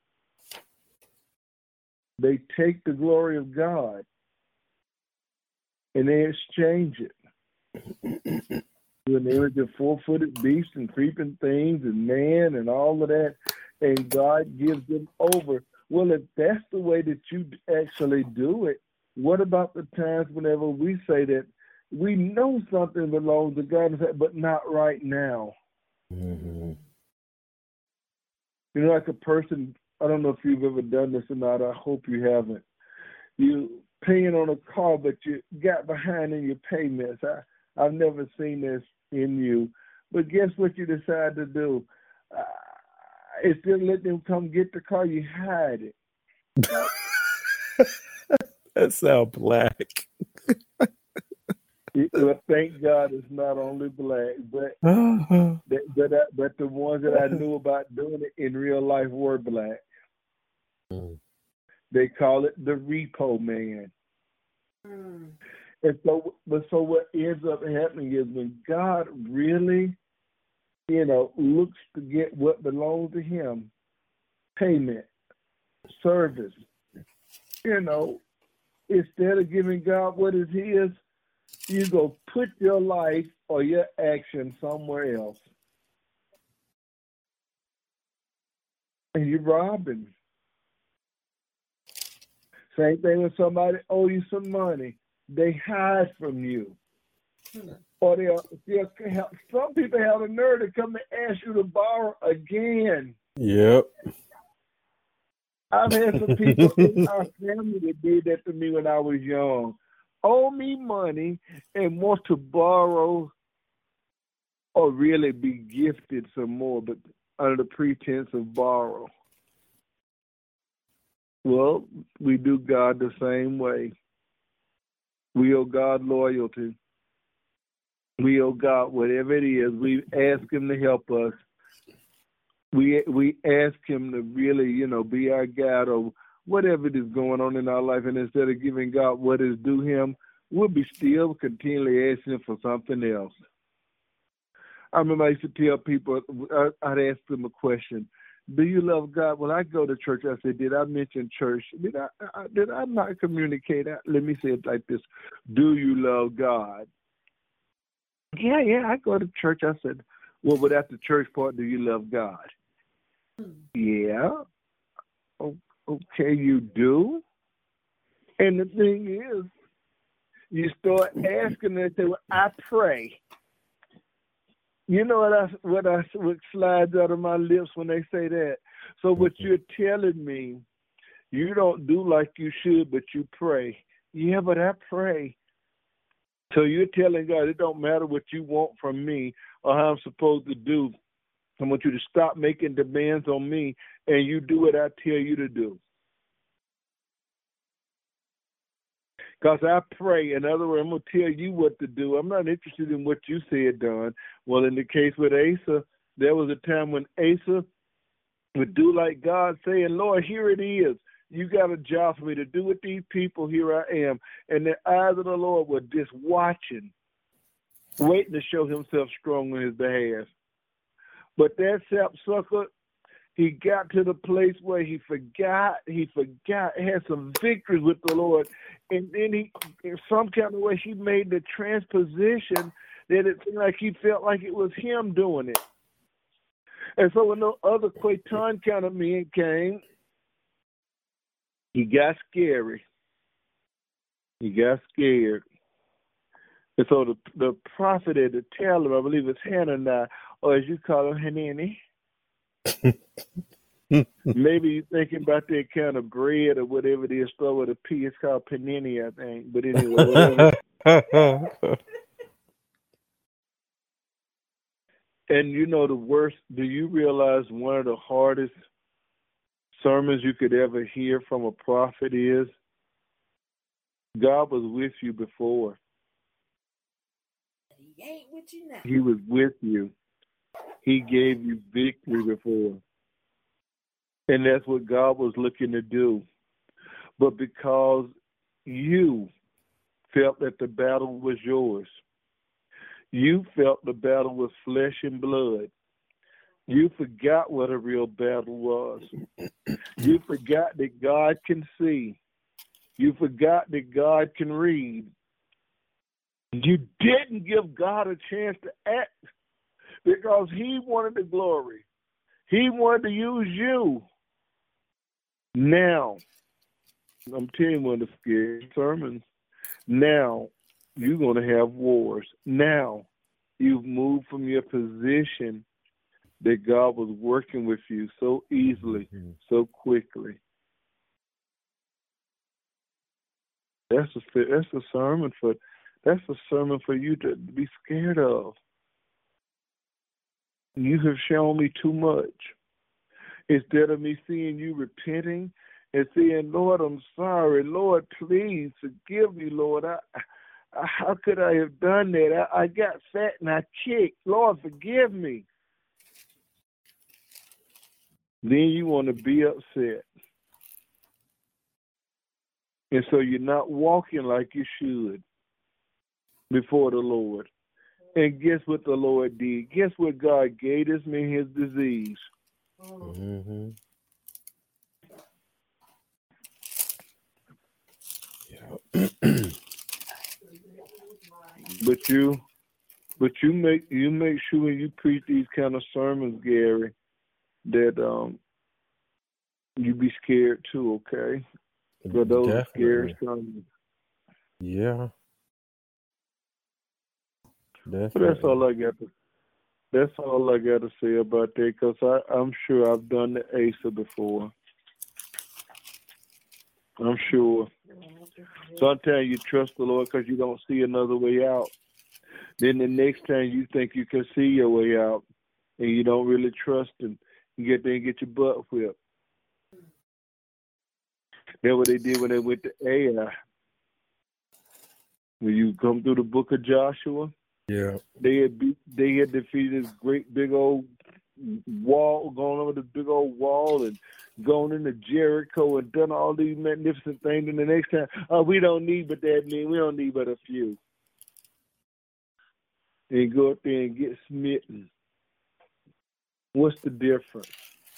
They take the glory of God and they exchange it. When they were the four-footed beasts and creeping things and man and all of that, and God gives them over. Well, if that's the way that you actually do it, what about the times whenever we say that we know something belongs to God, but not right now? Mm-hmm. You know, like a person, I don't know if you've ever done this or not, I hope you haven't. You paying on a car, but you got behind in your payments. I, I've never seen this in you. But guess what you decide to do? Uh, instead of letting them come get the car, you hide it. That sounds black. Well, thank God it's not only black, but that, but, uh, but the ones that I knew about doing it in real life were black. Mm. They call it the repo man. Mm. And so, but so what ends up happening is when God really, you know, looks to get what belongs to Him, payment, service, you know, instead of giving God what is His, you go put your life or your action somewhere else. And you're robbing. Same thing when somebody owes you some money. They hide from you. Hmm. Or they'll, they'll have, some people have a nerve to come and ask you to borrow again. Yep. I've had some people in our family that did that to me when I was young. Owe me money and want to borrow or really be gifted some more, but under the pretense of borrow. Well, we do God the same way. We owe God loyalty. We owe God whatever it is. We ask Him to help us. We we ask Him to really, you know, be our guide or whatever it is going on in our life. And instead of giving God what is due Him, we'll be still continually asking for something else. I remember I used to tell people, I'd ask them a question. Do you love God? When I go to church, I say, did I mention church? Did I, I did I not communicate? Let me say it like this. Do you love God? Yeah, yeah, I go to church. I said, well, but at the church part, do you love God? Hmm. Yeah. Okay, you do. And the thing is, you start asking them, say, well, I pray. You know what I what I what slides out of my lips when they say that. So what you're telling me, you don't do like you should, but you pray. Yeah, but I pray. So you're telling God it don't matter what you want from me or how I'm supposed to do. I want you to stop making demands on me and you do what I tell you to do. Because I pray, in other words, I'm going to tell you what to do. I'm not interested in what you said done. Well, in the case with Asa, there was a time when Asa would do like God saying, Lord, here it is. You got a job for me to do with these people. Here I am. And the eyes of the Lord were just watching, waiting to show Himself strong on His behalf. But that sapsucker, he got to the place where he forgot, he forgot, had some victories with the Lord. And then he, in some kind of way, he made the transposition that it seemed like he felt like it was him doing it. And so when the other Quayton kind of men came, he got scary. He got scared. And so the, the prophet had to tell him, I believe it's Hananiah, or as you call him, Hanani. Maybe you're thinking about that kind of bread or whatever it is, start with a P. It's called panini, I think. But anyway, whatever. And you know the worst, do you realize one of the hardest sermons you could ever hear from a prophet is, God was with you before. He ain't with you now. He was with you. He gave you victory before. And that's what God was looking to do. But because you felt that the battle was yours, you felt the battle was flesh and blood, you forgot what a real battle was. You forgot that God can see. You forgot that God can read. You didn't give God a chance to act because he wanted the glory. He wanted to use you. Now, I'm telling you one of the scary sermons. Now, you're going to have wars. Now, you've moved from your position that God was working with you so easily, mm-hmm. so quickly. That's a that's a sermon for that's a sermon for you to be scared of. You have shown me too much. Instead of me seeing you repenting and saying, Lord, I'm sorry. Lord, please forgive me, Lord. I, I, how could I have done that? I, I got fat and I kicked. Lord, forgive me. Then you want to be upset. And so you're not walking like you should before the Lord. And guess what the Lord did? Guess what God gave this man his disease? Mm-hmm. Yeah. But you, but you make you make sure when you preach these kind of sermons, Gary, that um you be scared too, okay? For those Definitely. scary sermons. Yeah. Definitely. But that's all I got to. That's all I got to say about that, because I'm sure I've done the Asa before. I'm sure. Sometimes you trust the Lord because you don't see another way out. Then the next time you think you can see your way out, and you don't really trust Him, you get there and get your butt whipped. That's what they did when they went to Ai. When you come through the book of Joshua, yeah, they had beat, they had defeated this great big old wall, going over the big old wall and gone into Jericho and done all these magnificent things. And the next time, oh, we don't need but that many. We don't need but a few. And go up there and get smitten. What's the difference?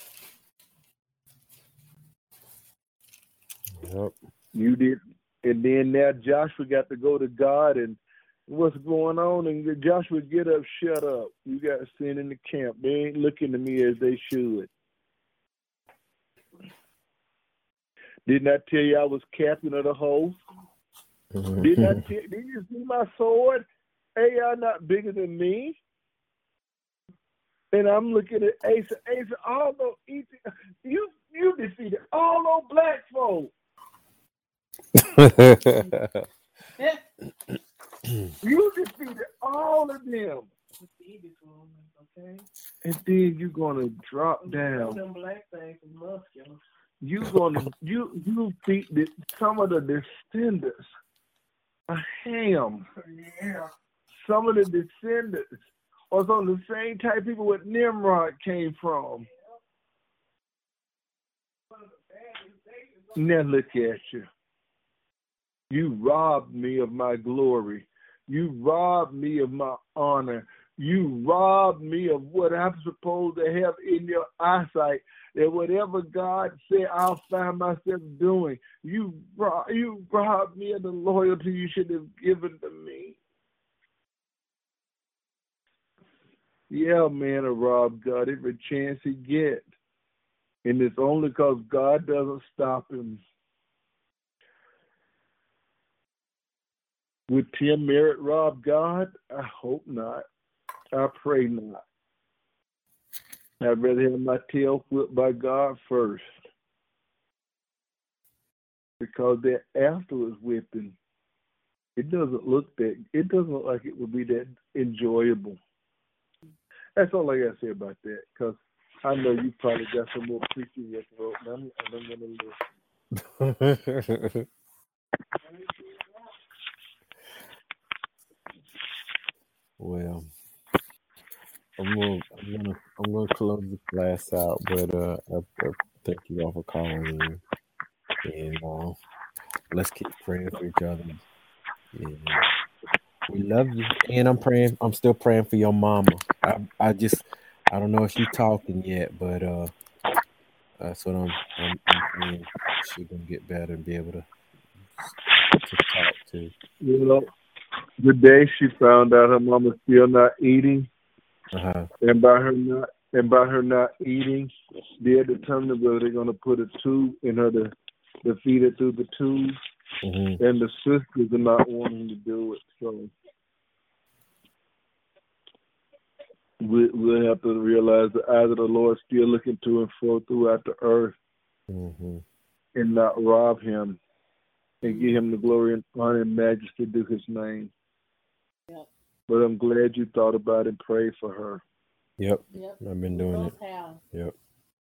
Yep. You did, and then now Joshua got to go to God, and what's going on? And Joshua, get up, shut up. You got sin in the camp. They ain't looking to me as they should. Didn't I tell you I was captain of the host? Mm-hmm. Didn't I tell, did you see my sword? Ai not bigger than me. And I'm looking at Asa. Asa, all those you you defeated all those black folk. You defeated all of them. Okay. And then you're gonna drop down. Them black things are muscular. You gonna you you beat the, some of the descendants of Ham. Yeah. Some of the descendants are some of the same type of people where Nimrod came from. Now look at you. You robbed me of my glory. You robbed me of my honor. You robbed me of what I'm supposed to have in your eyesight. That whatever God said, I'll find myself doing. You, you robbed me of the loyalty you should have given to me. Yeah, man, I robbed God every chance he gets. And it's only because God doesn't stop him. Would Tim Merritt rob God? I hope not. I pray not. I'd rather have my tail whipped by God first. Because that afterwards whipping, it doesn't look that, it doesn't look like it would be that enjoyable. That's all I got to say about that, because I know you probably got some more preaching in your throat, and I'm, I'm going to listen. Well, I'm gonna, I'm gonna, I'm gonna close the class out, but uh, I, I think Thank you all for calling in. And uh, let's keep praying for each other. And we love you. And I'm praying. I'm still praying for your mama. I, I just, I don't know if she's talking yet, but uh, that's what I'm, I'm, I'm praying. She's gonna get better and be able to to talk to. You know, the day she found out her mama's still not eating, Uh-huh. and by her not and by her not eating, they're determined whether they're gonna put a tube in her to, to feed her through the tube, Mm-hmm. and the sisters are not wanting to do it. So we we'll have to realize the eyes of the Lord still looking to and fro throughout the earth, Mm-hmm. and not rob him, and give him the glory and honor and majesty due his name. Yep. But I'm glad you thought about it and prayed for her. Yep. Yep. I've been We doing both it. have. Yep.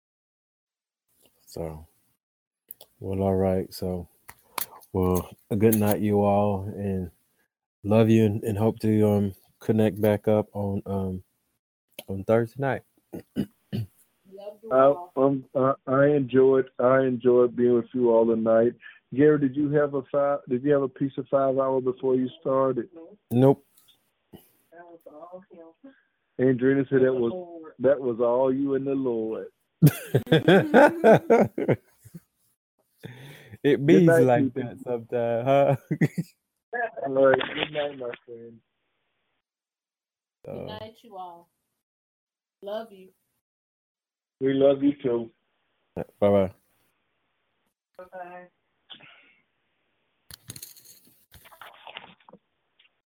So, well, all right. So, well, a good night, you all, and love you, and, and hope to um connect back up on um on Thursday night. Love you I, all. um, I I enjoyed I enjoyed being with you all tonight. Gary, did you have a five? Did you have a piece of five hour before you started? Nope. That was all him. Andrina said that was Lord. that was all you and the Lord. It Good bees night, like people. that sometimes, huh? All right, good night, my friend. Good So, night, you all. Love you. We love you too. bye bye. Bye-bye.